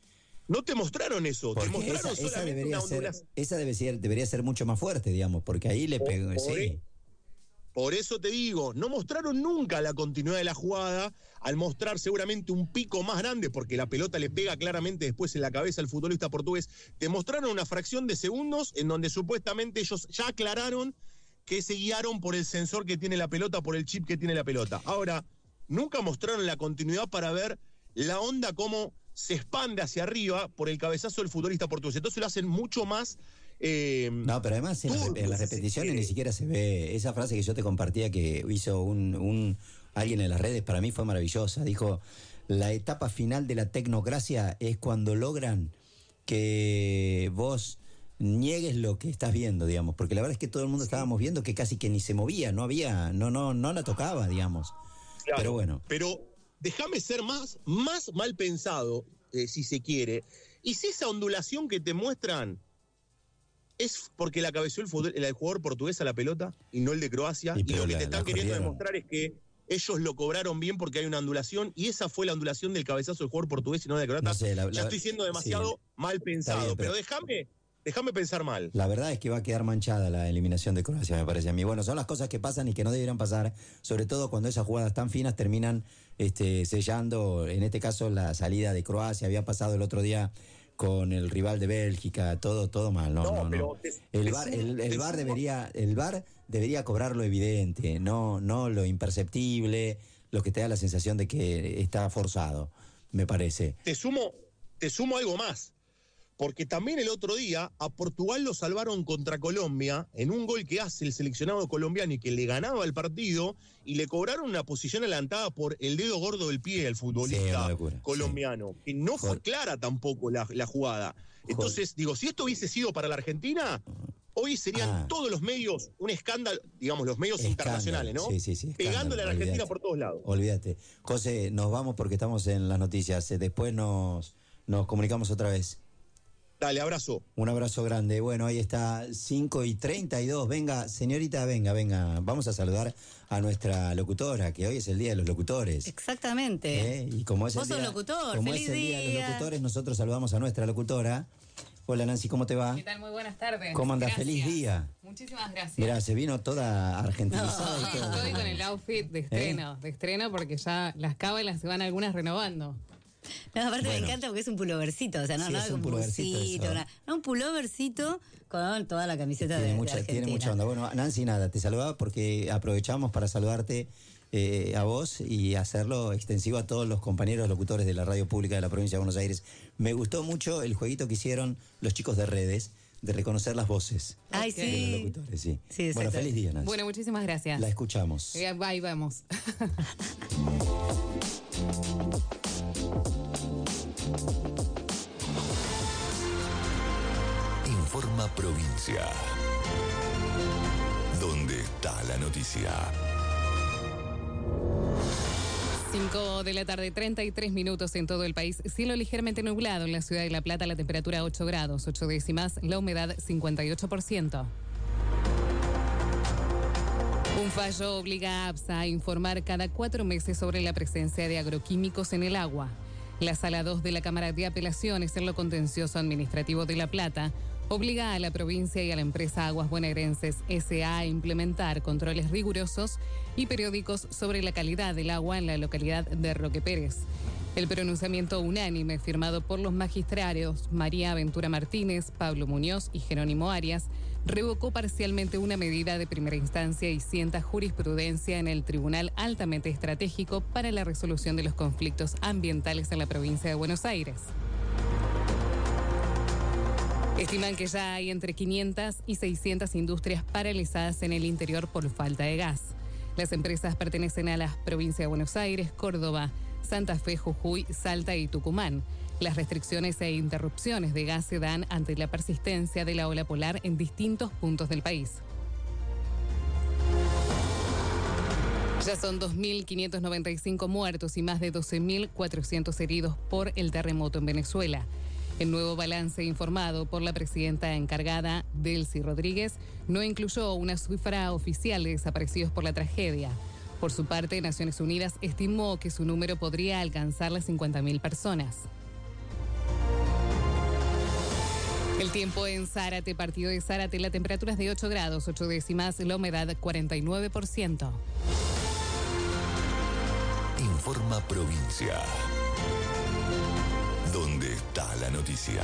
No te mostraron eso, Porque te mostraron esa, esa solamente debería una ser, ondulación. esa debe ser, debería ser mucho más fuerte, digamos, porque ahí le pegó. Por, Sí. por eso te digo, no mostraron nunca la continuidad de la jugada, al mostrar seguramente un pico más grande, porque la pelota le pega claramente después en la cabeza al futbolista portugués, te mostraron una fracción de segundos en donde supuestamente ellos ya aclararon que se guiaron por el sensor que tiene la pelota, por el chip que tiene la pelota. Ahora, nunca mostraron la continuidad para ver la onda cómo se expande hacia arriba por el cabezazo del futbolista portugués. Entonces lo hacen mucho más... Eh, no, pero además en, turbo, en las si repeticiones se ni siquiera se ve. Esa frase que yo te compartía que hizo un, un alguien en las redes, para mí fue maravillosa. Dijo, la etapa final de la tecnocracia es cuando logran que vos niegues lo que estás viendo, digamos, porque la verdad es que todo el mundo estábamos viendo que casi que ni se movía, no había, no, no, no la tocaba, digamos. Claro, pero bueno. Pero déjame ser más, más mal pensado, eh, si se quiere. Y si esa ondulación que te muestran es porque la cabeceó el, fútbol, el jugador portugués a la pelota y no el de Croacia, y, y lo que la, te están queriendo corrieron. demostrar es que ellos lo cobraron bien porque hay una ondulación, y esa fue la ondulación del cabezazo del jugador portugués y no de Croacia. No sé, la, la, ya estoy siendo demasiado sí, mal pensado, bien, pero, pero déjame... Déjame pensar mal. La verdad es que va a quedar manchada la eliminación de Croacia, me parece a mí. Bueno, son las cosas que pasan y que no deberían pasar, sobre todo cuando esas jugadas tan finas terminan este, sellando, en este caso, la salida de Croacia. Había pasado el otro día con el rival de Bélgica, todo todo mal. No, no, no. no. Te, el te VAR, el, el VAR debería, el VAR debería cobrar lo evidente, no, no lo imperceptible, lo que te da la sensación de que está forzado, me parece. Te sumo, te sumo algo más. Porque también el otro día a Portugal lo salvaron contra Colombia en un gol que hace el seleccionado colombiano y que le ganaba el partido, y le cobraron una posición adelantada por el dedo gordo del pie al futbolista sí, colombiano. Sí. Que no fue clara tampoco la, la jugada. Entonces, digo, si esto hubiese sido para la Argentina, hoy serían ah. todos los medios un escándalo, digamos, los medios escándalo. internacionales, ¿no? Sí, sí, sí. Pegándole a la Argentina olvídate. por todos lados. Olvídate. José, nos vamos porque estamos en las noticias. Después nos, nos comunicamos otra vez. Dale, abrazo. Un abrazo grande. Bueno, ahí está, cinco y treinta y dos. Venga, señorita, venga, venga. Vamos a saludar a nuestra locutora, que hoy es el Día de los Locutores. Exactamente. ¿Eh? Y como es el Vos día, sos locutor, como feliz es el Día día. de los Locutores, nosotros saludamos a nuestra locutora. Hola, Nancy, ¿cómo te va? ¿Qué tal? Muy buenas tardes. ¿Cómo andás? Gracias. Feliz día. Muchísimas gracias. Mirá, se vino toda argentinizada. No, y todo. estoy con el outfit de estreno, ¿Eh? de estreno porque ya las cábalas se van algunas renovando. No, aparte Bueno. me encanta porque es un pulovercito, o sea, no, Sí, no es es un un pulovercito busito, eso. una- no, un pulovercito con toda la camiseta Tiene de, mucha, de Argentina. tiene mucha onda. Bueno, Nancy, nada, te saludaba porque aprovechamos para saludarte eh, a vos y hacerlo extensivo a todos los compañeros locutores de la radio pública de la provincia de Buenos Aires. Me gustó mucho el jueguito que hicieron los chicos de redes de reconocer las voces Ay, de los sí. locutores. Sí. Sí, bueno, exacto. feliz día, Nancy. Bueno, muchísimas gracias. La escuchamos. Eh, Ahí vamos. Informa Provincia. ¿Dónde está la noticia? cinco de la tarde, treinta y tres minutos en todo el país. Cielo ligeramente nublado en la ciudad de La Plata, la temperatura ocho grados, ocho décimas, la humedad cincuenta y ocho por ciento. Un fallo obliga a APSA a informar cada cuatro meses sobre la presencia de agroquímicos en el agua. La Sala dos de la Cámara de Apelaciones en lo contencioso administrativo de La Plata obliga a la provincia y a la empresa Aguas Bonaerenses S A a implementar controles rigurosos y periódicos sobre la calidad del agua en la localidad de Roque Pérez. El pronunciamiento unánime firmado por los magistrados María Ventura Martínez, Pablo Muñoz y Jerónimo Arias revocó parcialmente una medida de primera instancia y sienta jurisprudencia en el Tribunal Altamente Estratégico para la resolución de los conflictos ambientales en la provincia de Buenos Aires. Estiman que ya hay entre quinientas y seiscientas industrias paralizadas en el interior por falta de gas. Las empresas pertenecen a las provincias de Buenos Aires, Córdoba, Santa Fe, Jujuy, Salta y Tucumán. Las restricciones e interrupciones de gas se dan ante la persistencia de la ola polar en distintos puntos del país. Ya son dos mil quinientos noventa y cinco muertos y más de doce mil cuatrocientos heridos por el terremoto en Venezuela. El nuevo balance informado por la presidenta encargada, Delcy Rodríguez, no incluyó una cifra oficial de desaparecidos por la tragedia. Por su parte, Naciones Unidas estimó que su número podría alcanzar las cincuenta mil personas. El tiempo en Zárate, partido de Zárate, la temperatura es de ocho grados, ocho décimas, la humedad cuarenta y nueve por ciento. Informa Provincia. ¿Dónde está la noticia?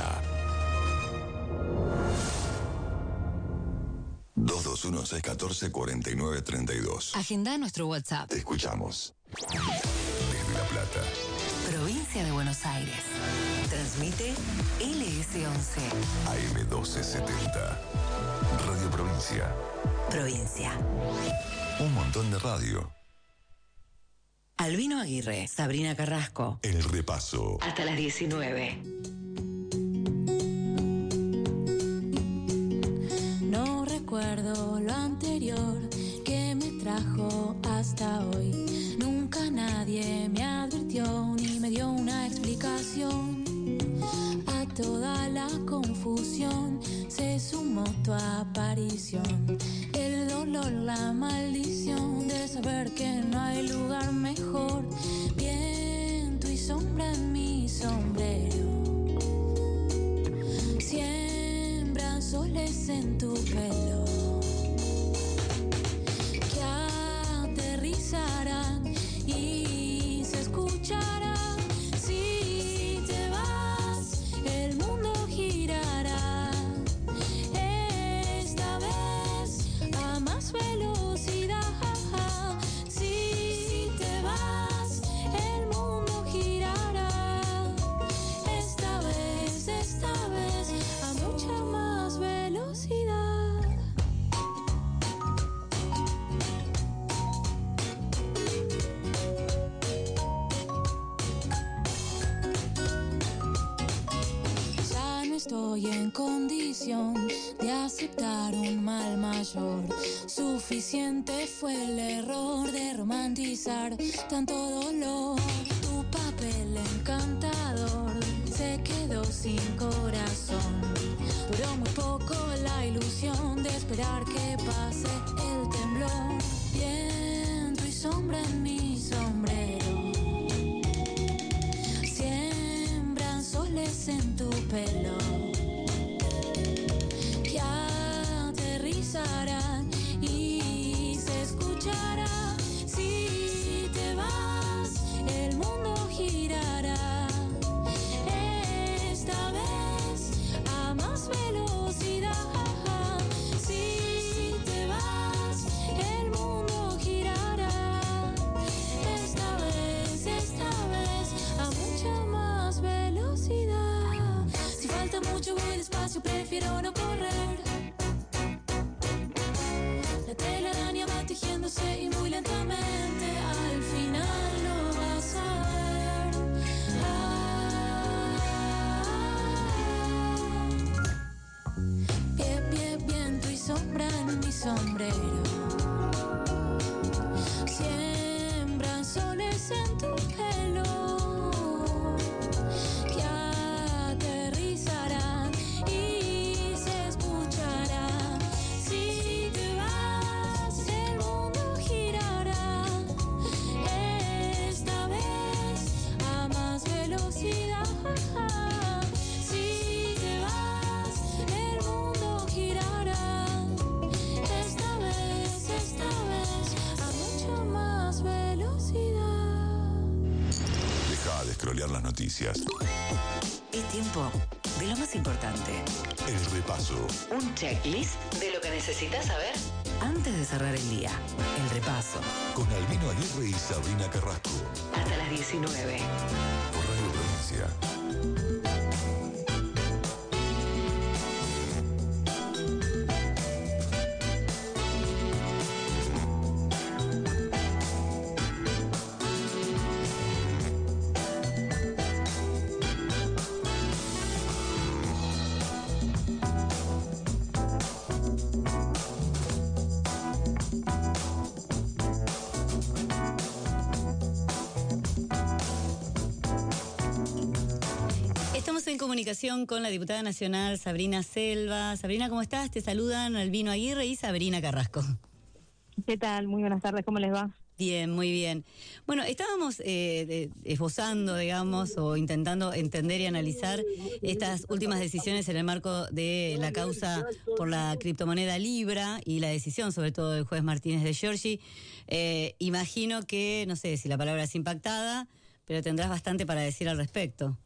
dos dos uno seis uno cuatro cuatro nueve tres dos. Agenda nuestro WhatsApp. Te escuchamos. Desde La Plata. Provincia de Buenos Aires. Transmite L S once. A M doce setenta. Radio Provincia. Provincia. Un montón de radio. Albino Aguirre, Sabrina Carrasco. El repaso. Hasta las diecinueve. No recuerdo lo anterior que me trajo hasta hoy. Nunca nadie me advirtió ni me dio una explicación. A toda la confusión se sumó tu aparición. El dolor, la maldición de saber que no hay lugar mejor. Viento y sombra en mi sombrero. Siembran soles en tu pelo. Que aterrizarán y se escucharán. Si te vas, el mundo girará. Esta vez a más velocidad. Si te vas, el mundo girará. Esta vez, esta vez a mucha más velocidad. Ya no estoy en condición de aceptar un mal mayor. Suficiente fue el error de romantizar tanto dolor. Tu papel encantador se quedó sin corazón. Duró muy poco la ilusión de esperar que pase el temblor. Viento y sombra en mi sombrero. Siembran soles en tu pelo. Que aterrizarán y se escuchará. Si te vas, el mundo girará. Esta vez a más velocidad. Si te vas, el mundo girará. Esta vez, esta vez a mucha más velocidad. Si falta mucho voy despacio, prefiero no correr. La telaraña va tejiéndose y muy lentamente al final lo vas a ver. Ah, pie, pie, viento y sombra en mi sombrero. Siembran soles en tu pelo. Que aterrizarán y se escucharán. Si te vas, el mundo girará. Esta vez a más velocidad. Si te vas, el mundo girará. Esta vez, esta vez a mucha más velocidad. Deja de scrollear las noticias. Es tiempo de lo más importante. El repaso. Un checklist de lo que necesitas saber antes de cerrar el día. El repaso. Con Albino Aguirre y Sabrina Carrasco. Hasta las diecinueve. Por Radio Provincia. Estamos en comunicación con la diputada nacional Sabrina Selva. Sabrina, ¿cómo estás? Te saludan Albino Aguirre y Sabrina Carrasco. ¿Qué tal? Muy buenas tardes, ¿cómo les va? Bien, muy bien. Bueno, estábamos eh, de- esbozando, digamos, o intentando entender y analizar estas últimas decisiones en el marco de la causa por la criptomoneda Libra y la decisión, sobre todo, del juez Martínez de Giorgi. Eh, imagino que, no sé si la palabra es impactada, pero tendrás bastante para decir al respecto.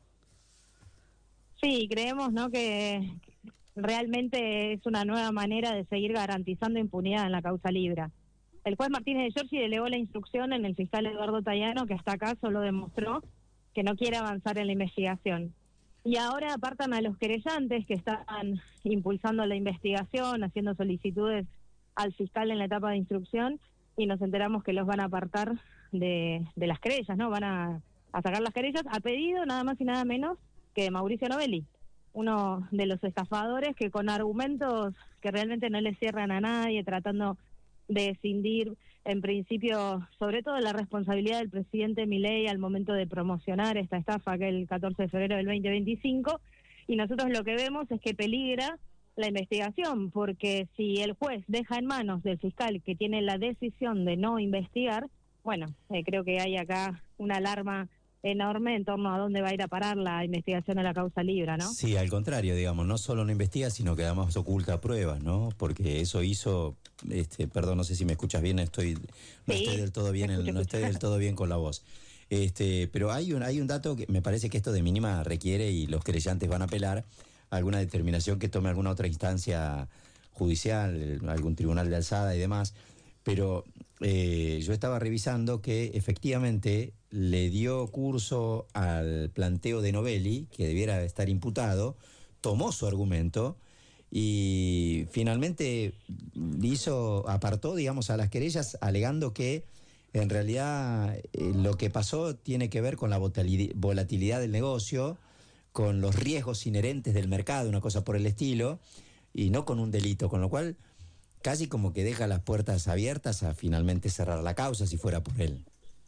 Sí, creemos, ¿no?, que realmente es una nueva manera de seguir garantizando impunidad en la causa Libra. El juez Martínez de Giorgi delegó la instrucción en el fiscal Eduardo Tayano, que hasta acá solo demostró que no quiere avanzar en la investigación. Y ahora apartan a los querellantes que están impulsando la investigación, haciendo solicitudes al fiscal en la etapa de instrucción, y nos enteramos que los van a apartar de, de las querellas, ¿no? Van a, a sacar las querellas a pedido nada más y nada menos que de Mauricio Novelli, uno de los estafadores que con argumentos que realmente no le cierran a nadie, tratando de escindir en principio sobre todo la responsabilidad del presidente Milei al momento de promocionar esta estafa que el catorce de febrero del veinte veinticinco, y nosotros lo que vemos es que peligra la investigación, porque si el juez deja en manos del fiscal que tiene la decisión de no investigar, bueno, eh, creo que hay acá una alarma enorme en torno a dónde va a ir a parar la investigación de la causa Libra, ¿no? Sí, al contrario, digamos, no solo no investiga, sino que además oculta pruebas, ¿no? Porque eso hizo, este, perdón, no sé si me escuchas bien, estoy, no Sí, estoy del todo bien, te en- escucho, no estoy escucho. del todo bien con la voz. Este, pero hay un, hay un dato que me parece que esto de mínima requiere, y los querellantes van a apelar a alguna determinación que tome alguna otra instancia judicial, algún tribunal de alzada y demás. Pero eh, yo estaba revisando que efectivamente le dio curso al planteo de Novelli, que debiera estar imputado, tomó su argumento y finalmente hizo, apartó, digamos, a las querellas, alegando que en realidad eh, lo que pasó tiene que ver con la volatilidad volatilidad del negocio, con los riesgos inherentes del mercado, una cosa por el estilo, y no con un delito, con lo cual casi como que deja las puertas abiertas a finalmente cerrar la causa si fuera por él.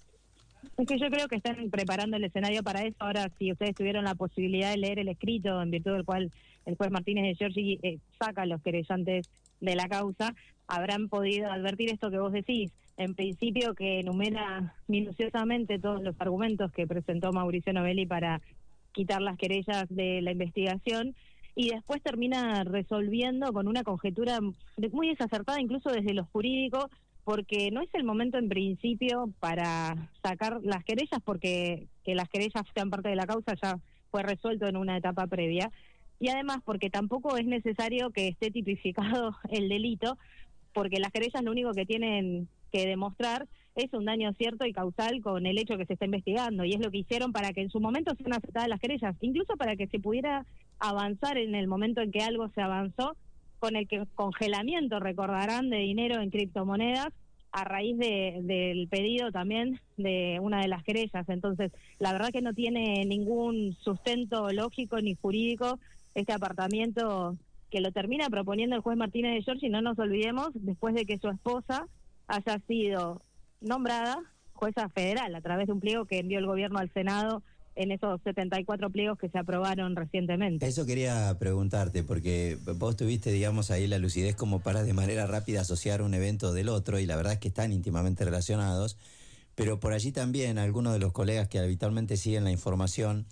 Es que yo creo que están preparando el escenario para eso. Ahora, si ustedes tuvieron la posibilidad de leer el escrito en virtud del cual el juez Martínez de Giorgi eh, saca a los querellantes de la causa, habrán podido advertir esto que vos decís. En principio, que enumera minuciosamente todos los argumentos que presentó Mauricio Novelli para quitar las querellas de la investigación, y después termina resolviendo con una conjetura muy desacertada, incluso desde lo jurídico, porque no es el momento en principio para sacar las querellas, porque que las querellas sean parte de la causa ya fue resuelto en una etapa previa, y además porque tampoco es necesario que esté tipificado el delito, porque las querellas lo único que tienen que demostrar es un daño cierto y causal con el hecho que se está investigando, y es lo que hicieron para que en su momento sean aceptadas las querellas, incluso para que se pudiera avanzar en el momento en que algo se avanzó, con el que congelamiento, recordarán, de dinero en criptomonedas a raíz de, del pedido también de una de las querellas. Entonces, la verdad que no tiene ningún sustento lógico ni jurídico este apartamiento que lo termina proponiendo el juez Martínez de Giorgi, no nos olvidemos, después de que su esposa haya sido nombrada jueza federal a través de un pliego que envió el gobierno al Senado en esos setenta y cuatro pliegos que se aprobaron recientemente. Eso quería preguntarte, porque vos tuviste, digamos, ahí la lucidez como para de manera rápida asociar un evento del otro, y la verdad es que están íntimamente relacionados, pero por allí también algunos de los colegas que habitualmente siguen la información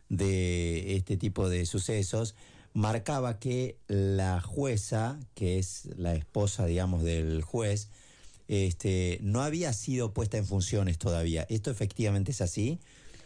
de este tipo de sucesos, marcaba que la jueza, que es la esposa, digamos, del juez, este, no había sido puesta en funciones todavía. ¿Esto efectivamente es así?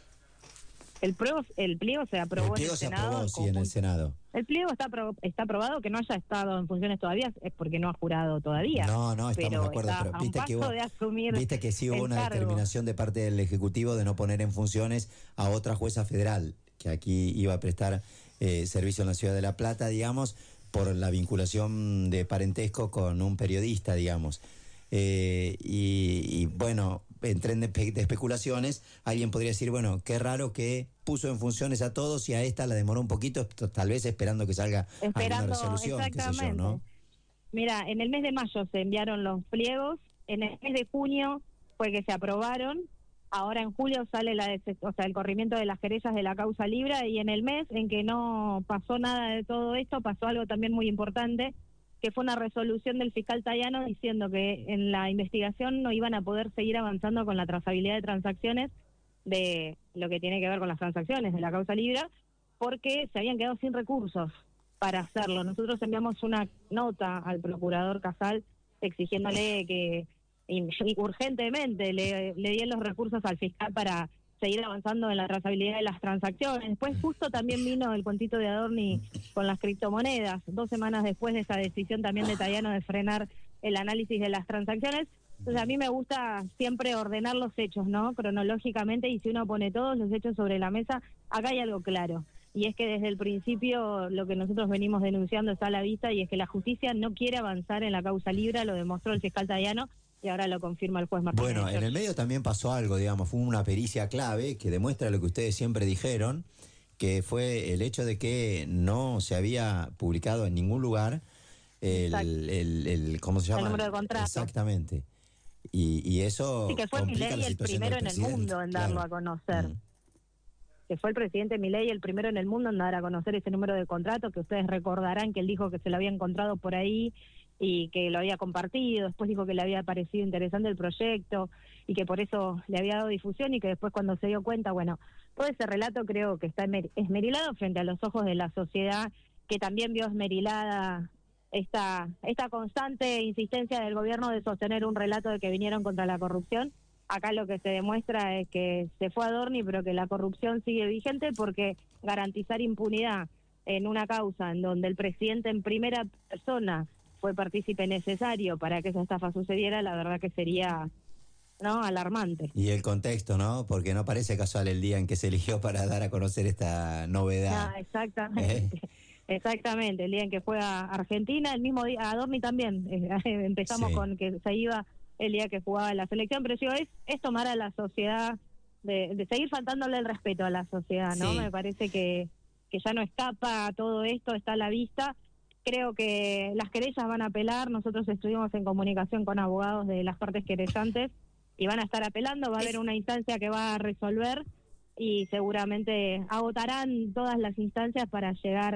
El pliego, el pliego se aprobó El pliego en el se Senado. aprobó, en sí, en el conjunto. Senado. El pliego está apro- está aprobado, que no haya estado en funciones todavía es porque no ha jurado todavía. No, no, estamos pero de acuerdo, está pero a un viste que paso hubo- de asumir Viste que sí hubo el una cargo. determinación de parte del Ejecutivo de no poner en funciones a otra jueza federal, que aquí iba a prestar eh, servicio en la Ciudad de La Plata, digamos, por la vinculación de parentesco con un periodista, digamos. Eh, y, y bueno, en tren de, espe- de especulaciones, alguien podría decir, bueno, qué raro que puso en funciones a todos y a esta la demoró un poquito, t- tal vez esperando que salga Esperando, alguna resolución, qué sé yo, exactamente. ¿no? Mira, en el mes de mayo se enviaron los pliegos, en el mes de junio fue que se aprobaron, ahora en julio sale la des- o sea, el corrimiento de las querellas de la causa Libra, y en el mes en que no pasó nada de todo esto, pasó algo también muy importante, que fue una resolución del fiscal Tayano diciendo que en la investigación no iban a poder seguir avanzando con la trazabilidad de transacciones de lo que tiene que ver con las transacciones de la causa Libra, porque se habían quedado sin recursos para hacerlo. Nosotros enviamos una nota al procurador Casal exigiéndole que urgentemente le, le dieran los recursos al fiscal para seguir avanzando en la trazabilidad de las transacciones. Después justo también vino el cuentito de Adorni con las criptomonedas, dos semanas después de esa decisión también de Tayano de frenar el análisis de las transacciones. Entonces a mí me gusta siempre ordenar los hechos, ¿no? Cronológicamente, y si uno pone todos los hechos sobre la mesa, acá hay algo claro. Y es que desde el principio lo que nosotros venimos denunciando está a la vista, y es que la justicia no quiere avanzar en la causa Libra, lo demostró el fiscal Tayano, y ahora lo confirma el juez Martínez. Bueno, en el medio también pasó algo, digamos, fue una pericia clave que demuestra lo que ustedes siempre dijeron, que fue el hecho de que no se había publicado en ningún lugar el, el, el, el ¿cómo se llama? El número de contrato. Exactamente. Y, y eso sí, que fue Milei el primero en el mundo en darlo claro. a conocer. Mm. Que fue el presidente Milei el primero en el mundo en dar a conocer ese número de contrato, que ustedes recordarán que él dijo que se lo había encontrado por ahí y que lo había compartido, después dijo que le había parecido interesante el proyecto y que por eso le había dado difusión, y que después cuando se dio cuenta, bueno, todo ese relato creo que está esmerilado frente a los ojos de la sociedad, que también vio esmerilada esta, esta constante insistencia del gobierno de sostener un relato de que vinieron contra la corrupción. Acá lo que se demuestra es que se fue Adorni, pero que la corrupción sigue vigente, porque garantizar impunidad en una causa en donde el presidente en primera persona fue partícipe necesario para que esa estafa sucediera, la verdad que sería, ¿no?, alarmante. Y el contexto, ¿no? Porque no parece casual el día en que se eligió para dar a conocer esta novedad. No, exactamente. ¿Eh? Exactamente, el día en que fue a Argentina, el mismo día, a Adorni también, eh, empezamos sí. con que se iba el día que jugaba la selección, pero yo es, es tomar a la sociedad, de, de seguir faltándole el respeto a la sociedad, ¿no? Sí. Me parece que, que ya no escapa todo esto, está a la vista. Creo que las querellas van a apelar, nosotros estuvimos en comunicación con abogados de las partes querellantes y van a estar apelando, va a haber una instancia que va a resolver y seguramente agotarán todas las instancias para llegar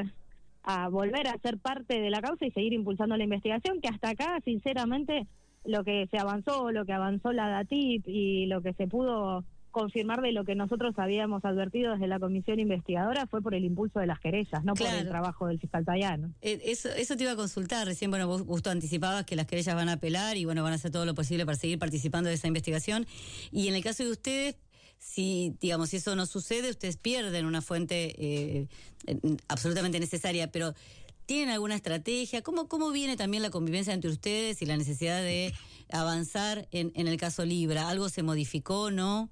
a volver a ser parte de la causa y seguir impulsando la investigación, que hasta acá, sinceramente, lo que se avanzó, lo que avanzó la DATIP y lo que se pudo confirmar de lo que nosotros habíamos advertido desde la comisión investigadora fue por el impulso de las querellas, no claro. por el trabajo del fiscal Tayano. Eh, eso, eso te iba a consultar recién, bueno, vos justo anticipabas que las querellas van a apelar y bueno, van a hacer todo lo posible para seguir participando de esa investigación, y en el caso de ustedes, si digamos si eso no sucede, ustedes pierden una fuente eh, absolutamente necesaria, pero ¿tienen alguna estrategia? ¿Cómo, cómo viene también la convivencia entre ustedes y la necesidad de avanzar en, en el caso Libra? ¿Algo se modificó, no?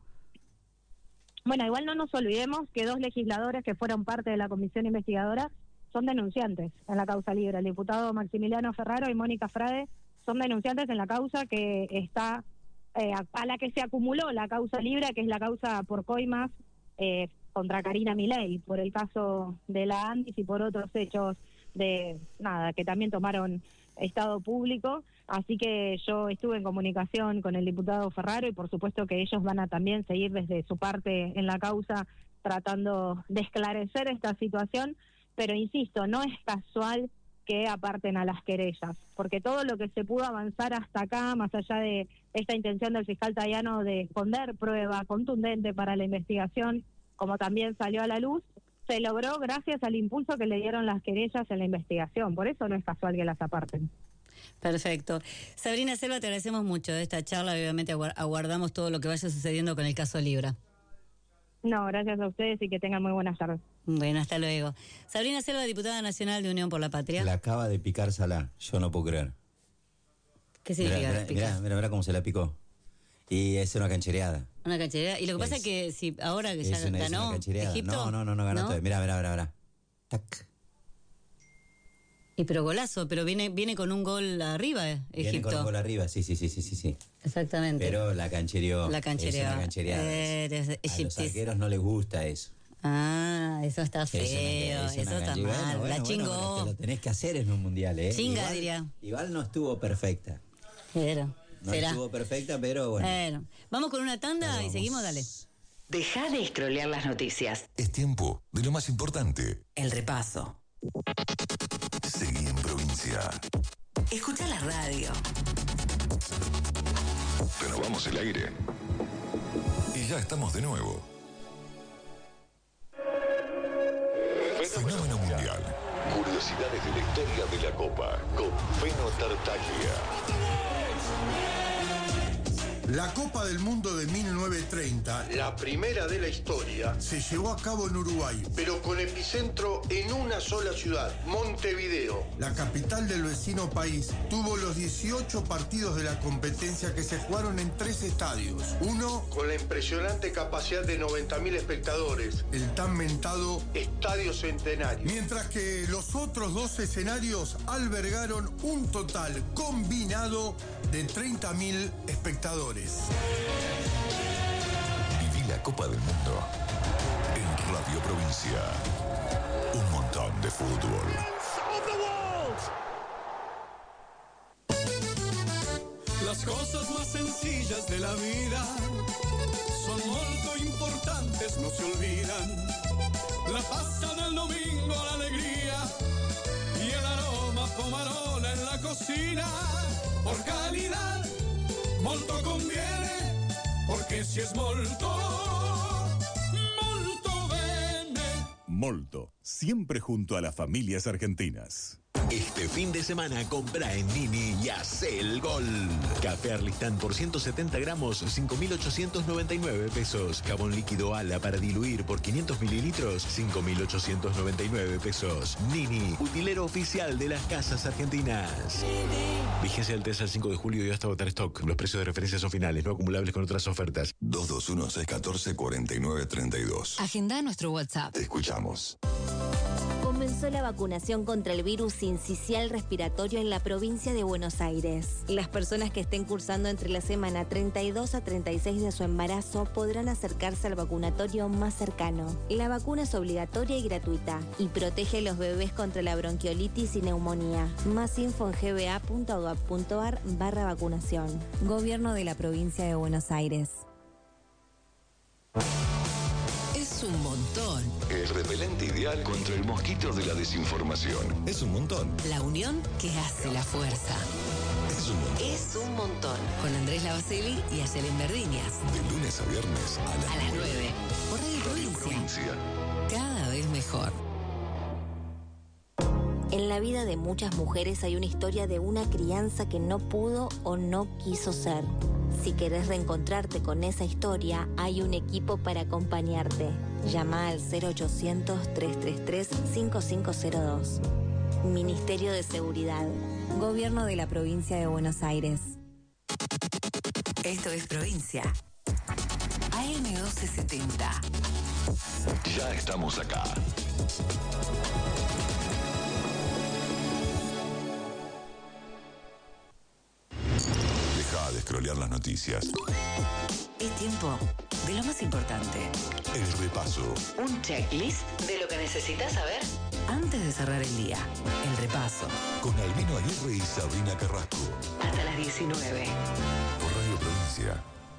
Bueno, igual no nos olvidemos que dos legisladores que fueron parte de la comisión investigadora son denunciantes en la causa Libra. El diputado Maximiliano Ferraro y Mónica Frade son denunciantes en la causa que está eh, a, a la que se acumuló la causa Libra, que es la causa por coimas eh, contra Karina Milei, por el caso de la Andis y por otros hechos de nada que también tomaron estado público. Así que yo estuve en comunicación con el diputado Ferraro y por supuesto que ellos van a también seguir desde su parte en la causa tratando de esclarecer esta situación, pero insisto, no es casual que aparten a las querellas, porque todo lo que se pudo avanzar hasta acá, más allá de esta intención del fiscal Tayano de esconder prueba contundente para la investigación, como también salió a la luz, se logró gracias al impulso que le dieron las querellas en la investigación. Por eso no es casual que las aparten. Perfecto. Sabrina Selva, te agradecemos mucho de esta charla. Obviamente aguardamos todo lo que vaya sucediendo con el caso Libra. No, gracias a ustedes y que tengan muy buenas tardes. Bueno, hasta luego. Sabrina Selva, diputada nacional de Unión por la Patria. La acaba de picar Salá, yo no puedo creer. ¿Qué significa mirá, picar? Mirá, mirá, mirá cómo se la picó. Y es una canchereada. Una canchereada. Y lo que pasa es que si ahora que ya una, ganó Egipto... No, no, no, no ganó. ¿No? Mirá, mirá, mirá, mirá. Tac. Y pero golazo, pero viene viene con un gol arriba, eh, Egipto. Viene con un gol arriba, sí, sí, sí, sí, sí. Exactamente. Pero la canchereó. La canchereó. Es una canchereada. Eh, a los arqueros no les gusta eso. Ah, eso está feo, es una, es una eso está mal. Bueno, bueno, la chingó. Bueno, bueno, te lo tenés que hacer en un mundial, ¿eh? Chinga, igual, diría. Igual no estuvo perfecta. Pero, no será. estuvo perfecta, pero bueno. Bueno, vamos con una tanda y seguimos, dale. Deja de scrollear las noticias. Es tiempo de lo más importante. El repaso. Seguí en provincia. Escucha la radio. Renovamos el aire. Y ya estamos de nuevo. Fenómeno mundial. Curiosidades de la historia de la Copa con Feno Tartaglia. La Copa del Mundo de mil novecientos treinta, la primera de la historia, se llevó a cabo en Uruguay, pero con epicentro en una sola ciudad, Montevideo. La capital del vecino país tuvo los dieciocho partidos de la competencia que se jugaron en tres estadios. Uno con la impresionante capacidad de noventa mil espectadores, el tan mentado Estadio Centenario. Mientras que los otros dos escenarios albergaron un total combinado de treinta mil espectadores. Viví la Copa del Mundo en Radio Provincia. Un montón de fútbol. Las cosas más sencillas de la vida son muy importantes, no se olvidan. La pasta del domingo, la alegría y el aroma pomarola en la cocina. Por calidad, molto conviene, porque si es molto, molto bene. Molto, siempre junto a las familias argentinas. Este fin de semana compra en Nini y hace el gol. Café Arlistán por ciento setenta gramos, cinco mil ochocientos noventa y nueve pesos. Jabón líquido Ala para diluir por quinientos mililitros, cinco mil ochocientos noventa y nueve pesos. Nini, utilero oficial de las casas argentinas. Vigencia del tres al cinco de julio y hasta agotar stock. Los precios de referencia son finales, no acumulables con otras ofertas. dos dos uno, seis uno cuatro, cuatro nueve tres dos. Agenda nuestro WhatsApp. Te escuchamos. Comenzó la vacunación contra el virus sincicial respiratorio en la provincia de Buenos Aires. Las personas que estén cursando entre la semana treinta y dos a treinta y seis de su embarazo podrán acercarse al vacunatorio más cercano. La vacuna es obligatoria y gratuita y protege a los bebés contra la bronquiolitis y neumonía. Más info en gba.gov.ar barra vacunación. Gobierno de la provincia de Buenos Aires. Es un montón. El repelente ideal contra el mosquito de la desinformación. Es un montón. La unión que hace la fuerza. Es un montón. Es un montón. Con Andrés Lavaceli y Ayelen Verdinias. De lunes a viernes a las, a las nueve. Por Radio, Radio Provincia. Provincia. Cada vez mejor. En la vida de muchas mujeres hay una historia de una crianza que no pudo o no quiso ser. Si querés reencontrarte con esa historia, hay un equipo para acompañarte. Llama al cero ochocientos, tres tres tres, cinco cinco cero dos. Ministerio de Seguridad. Gobierno de la Provincia de Buenos Aires. Esto es Provincia. A M doce setenta. Ya estamos acá. Deja de scrollear las noticias. Es tiempo de lo más importante. El repaso. Un checklist de lo que necesitas saber antes de cerrar el día. El repaso. Con Albino Aguirre y Sabrina Carrasco. Hasta las diecinueve. Por Radio Provincia.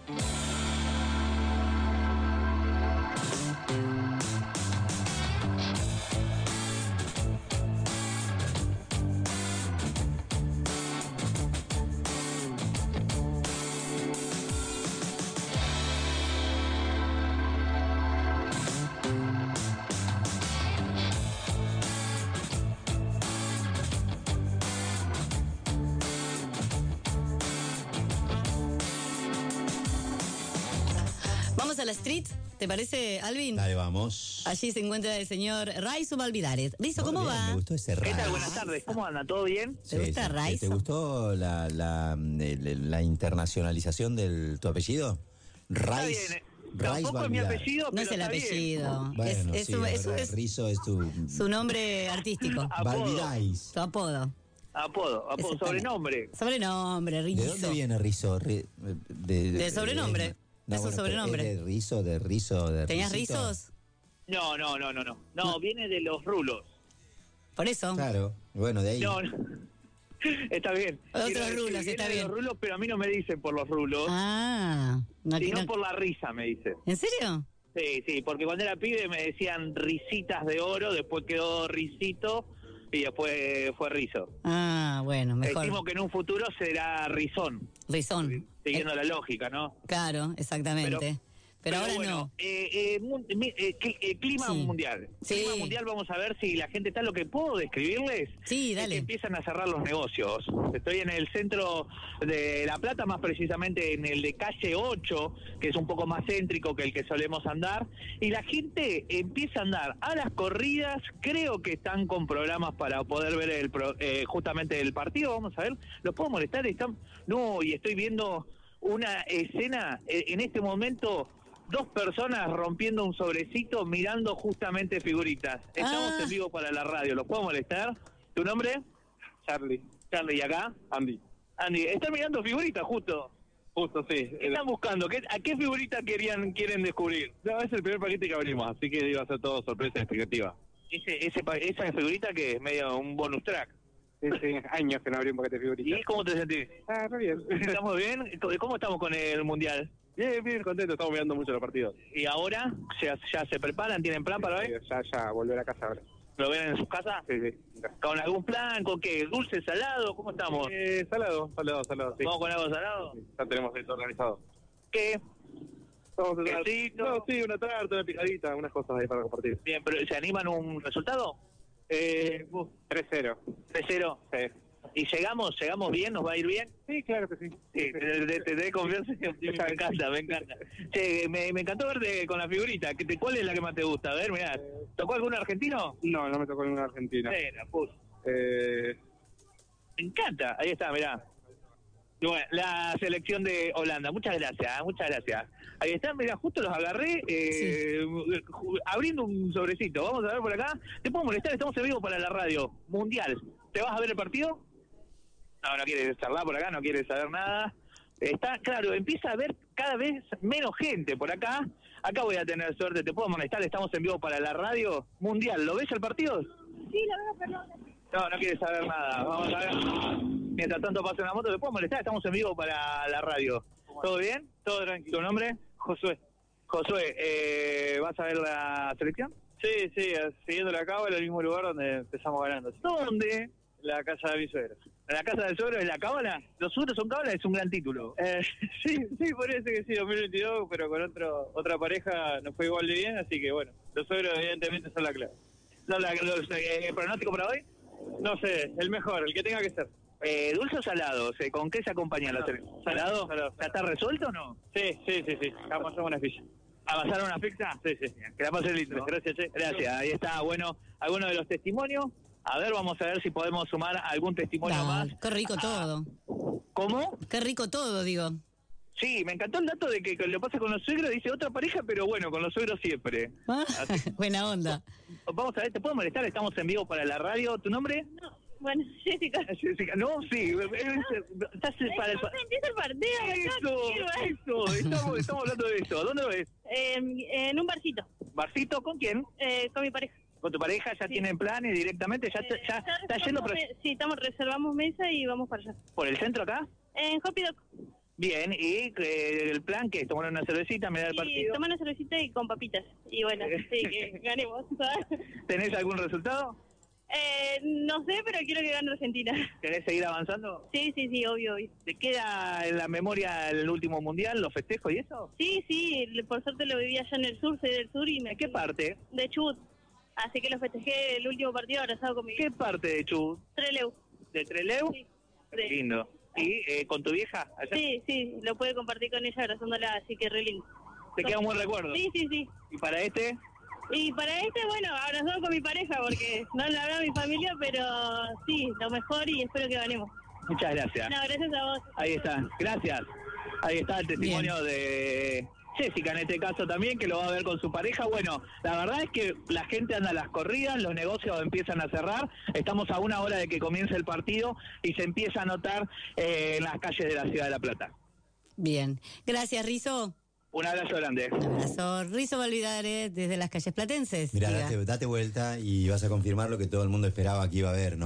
Vamos a la street, ¿te parece, Alvin? Dale, vamos. Allí se encuentra el señor Raizo Valvidares. Raizo, ¿cómo Muy bien, va? Me gustó ese Raizo. ¿Qué tal? Buenas tardes. ¿Cómo anda? ¿Todo bien? ¿Te gusta sí. Raizo? ¿Te gustó la, la, el- la internacionalización de tu apellido? Raiz. Está bien. Raiz Tampoco es mi Valvidares. apellido, No pero es el está bien. apellido. Bueno, es, es sí, su, es es su- verdad, es Rizo es tu... su nombre artístico. Valvidares. Tu apodo. Apodo, apodo, Exactamente. sobrenombre. Sobrenombre, Rizo. ¿De dónde viene Rizo? Ri- De, De sobrenombre. Es un pero sobrenombre. ¿es de Rizo, de Rizo, de ¿Tenías Rizito? rizos? No, no, no, no, no. No, viene de los rulos. Por eso. Claro, bueno, de ahí. No, no. Está bien. Otros Quiero decir, rulos, viene está de bien. Los rulos, pero a mí no me dicen por los rulos, Ah. No, sino no- por la risa, me dicen. ¿En serio? Sí, sí, porque cuando era pibe me decían risitas de oro, después quedó risito, y después fue Rizzo. Ah, bueno, mejor. Decimos que en un futuro será Rizón. Rizón. Siguiendo eh, la lógica, ¿no? Claro, exactamente. Pero, Pero, Pero ahora bueno, no. Eh, eh, mun, eh, eh, clima sí. mundial. Sí. Clima mundial, vamos a ver si la gente está. Lo que puedo describirles sí, dale. es que empiezan a cerrar los negocios. Estoy en el centro de La Plata, más precisamente en el de calle ocho, que es un poco más céntrico que el que solemos andar. Y la gente empieza a andar a las corridas. Creo que están con programas para poder ver el pro, eh, justamente el partido. Vamos a ver. ¿Los puedo molestar? Están... No, y estoy viendo una escena eh, en este momento. Dos personas rompiendo un sobrecito mirando justamente figuritas. Estamos ah. en vivo para la radio. ¿Los puedo molestar? ¿Tu nombre? Charlie. Charlie, ¿y acá? Andy. Andy, están mirando figuritas justo. Justo, sí. ¿Qué están buscando? ¿Qué, ¿A qué figurita querían quieren descubrir? No, es el primer paquete que abrimos, así que iba a ser todo sorpresa y expectativa. Ese, ese, esa figurita que es medio un bonus track. Hace años que no abrí un paquete de figuritas. ¿Y cómo te sentís? Ah, muy bien. ¿Estamos bien? ¿Cómo estamos con el Mundial? Bien, bien, contento, estamos mirando mucho los partidos. ¿Y ahora? ¿Ya, ya se preparan? ¿Tienen plan para hoy? Sí, ya, ya, volver a casa ahora. ¿Lo ven en sus casas? Sí, sí. ¿Con algún plan? ¿Con qué? ¿Dulce, salado? ¿Cómo estamos? Eh, salado, salado, salado, sí. ¿Vamos con algo salado? Sí, ya tenemos esto organizado. ¿Qué? Vamos a tener... No, sí, una tarta, una picadita, unas cosas ahí para compartir. Bien, pero ¿se animan un resultado? Eh, uh, tres cero. ¿tres cero? Sí. ¿Y llegamos? ¿Llegamos bien? ¿Nos va a ir bien? Sí, claro que sí. Sí, te, te, te confianza y optimismo. Me encanta, me encanta. Che, me, me encantó verte con la figurita. ¿Cuál es la que más te gusta? A ver, mirá. ¿Tocó algún argentino? No, no me tocó ningún argentino. Sí, la puse. Eh... Me encanta. Ahí está, mirá. Bueno, la selección de Holanda. Muchas gracias, muchas gracias. Ahí están, mirá, justo los agarré eh, sí. abriendo un sobrecito. Vamos a ver por acá. ¿Te puedo molestar? Estamos en vivo para la radio mundial. ¿Te vas a ver el partido? No, no quieres charlar por acá, no quieres saber nada. Está, claro, empieza a haber cada vez menos gente por acá. Acá voy a tener suerte, ¿te puedo molestar? Estamos en vivo para la radio mundial. ¿Lo ves el partido? Sí, lo veo, perdón. No, no quieres saber nada. Vamos a ver. Mientras tanto pasa una moto, ¿te puedo molestar? Estamos en vivo para la radio. ¿Todo bien? ¿Todo tranquilo? ¿Tu nombre? Josué. Josué, eh, ¿vas a ver la selección? Sí, sí, siguiendo la cábala, en el mismo lugar donde empezamos ganando. ¿Sí? ¿Dónde? La casa de mi suegro. ¿La casa del suegro es la cábala? ¿Los suegros son cábala? Es un gran título. Eh, sí, sí, parece que sí, dos mil veintidós, pero con otro otra pareja nos fue igual de bien, así que bueno, los suegros evidentemente son la clave. No, la, los, eh, ¿El pronóstico para hoy? No sé, el mejor, el que tenga que ser. Eh, ¿Dulce o salado? ¿Con qué se acompaña la selección? ¿Salado? Salado. ¿Ya está resuelto o no? Sí, sí, sí, sí. Vamos a hacer una ficha. ¿Avanzaron una pizza? Sí, sí. Que la pasen lindo. Gracias, che. Gracias. Ahí está, bueno, algunos de los testimonios. A ver, vamos a ver si podemos sumar algún testimonio Dale, más. Qué rico ah, todo. ¿Cómo? Qué rico todo, digo. Sí, me encantó el dato de que lo pasa con los suegros, dice otra pareja, pero bueno, con los suegros siempre. Ah, buena onda. Vamos a ver, ¿te puedo molestar? Estamos en vivo para la radio. ¿Tu nombre? No. Bueno, Jessica. Jessica, no, sí. Estás para el, empieza el partido. Eso, eso. Estamos, estamos hablando de eso. ¿Dónde lo ves? Eh, en un barcito. ¿Barcito con quién? Eh, con mi pareja. ¿Con tu pareja? ¿Ya sí. tienen planes directamente? ¿Ya, eh, ya, ya está yendo? Me, sí, estamos, reservamos mesa y vamos para allá. ¿Por el centro acá? En Hoppy Doc. Bien, ¿y eh, el plan que es tomar una cervecita, mirar el sí, partido? tomar una cervecita y con papitas. Y bueno, sí, que ganemos. ¿Sabes? ¿Tenés algún resultado? Eh, no sé, pero quiero que gane Argentina. ¿Querés seguir avanzando? Sí, sí, sí, obvio, obvio. ¿Te queda en la memoria el último mundial, los festejos y eso? Sí, sí, por suerte lo viví allá en el sur, soy del sur y me... ¿En qué parte? De Chubut. Así que lo festejé el último partido abrazado con mi vieja. ¿Qué parte de Chubut? Trelew. ¿De Trelew? Sí. Qué lindo. ¿Y eh, con tu vieja allá? Sí, sí, lo pude compartir con ella abrazándola, así que re lindo. ¿Te queda un buen recuerdo? Sí, sí, sí. ¿Y para este? Y para este, bueno, abrazado con mi pareja, porque no la habrá mi familia, pero sí, lo mejor y espero que ganemos. Muchas gracias. No, gracias a vos. Ahí está, gracias. Ahí está el testimonio Bien. de Jessica, en este caso también, que lo va a ver con su pareja. Bueno, la verdad es que la gente anda a las corridas, los negocios empiezan a cerrar, estamos a una hora de que comience el partido y se empieza a notar eh, en las calles de la Ciudad de La Plata. Bien, gracias, Rizzo. Un abrazo grande. Un abrazo. Rizzo Valvidares, desde las calles platenses. Mira, date, date vuelta y vas a confirmar lo que todo el mundo esperaba que iba a haber, ¿no?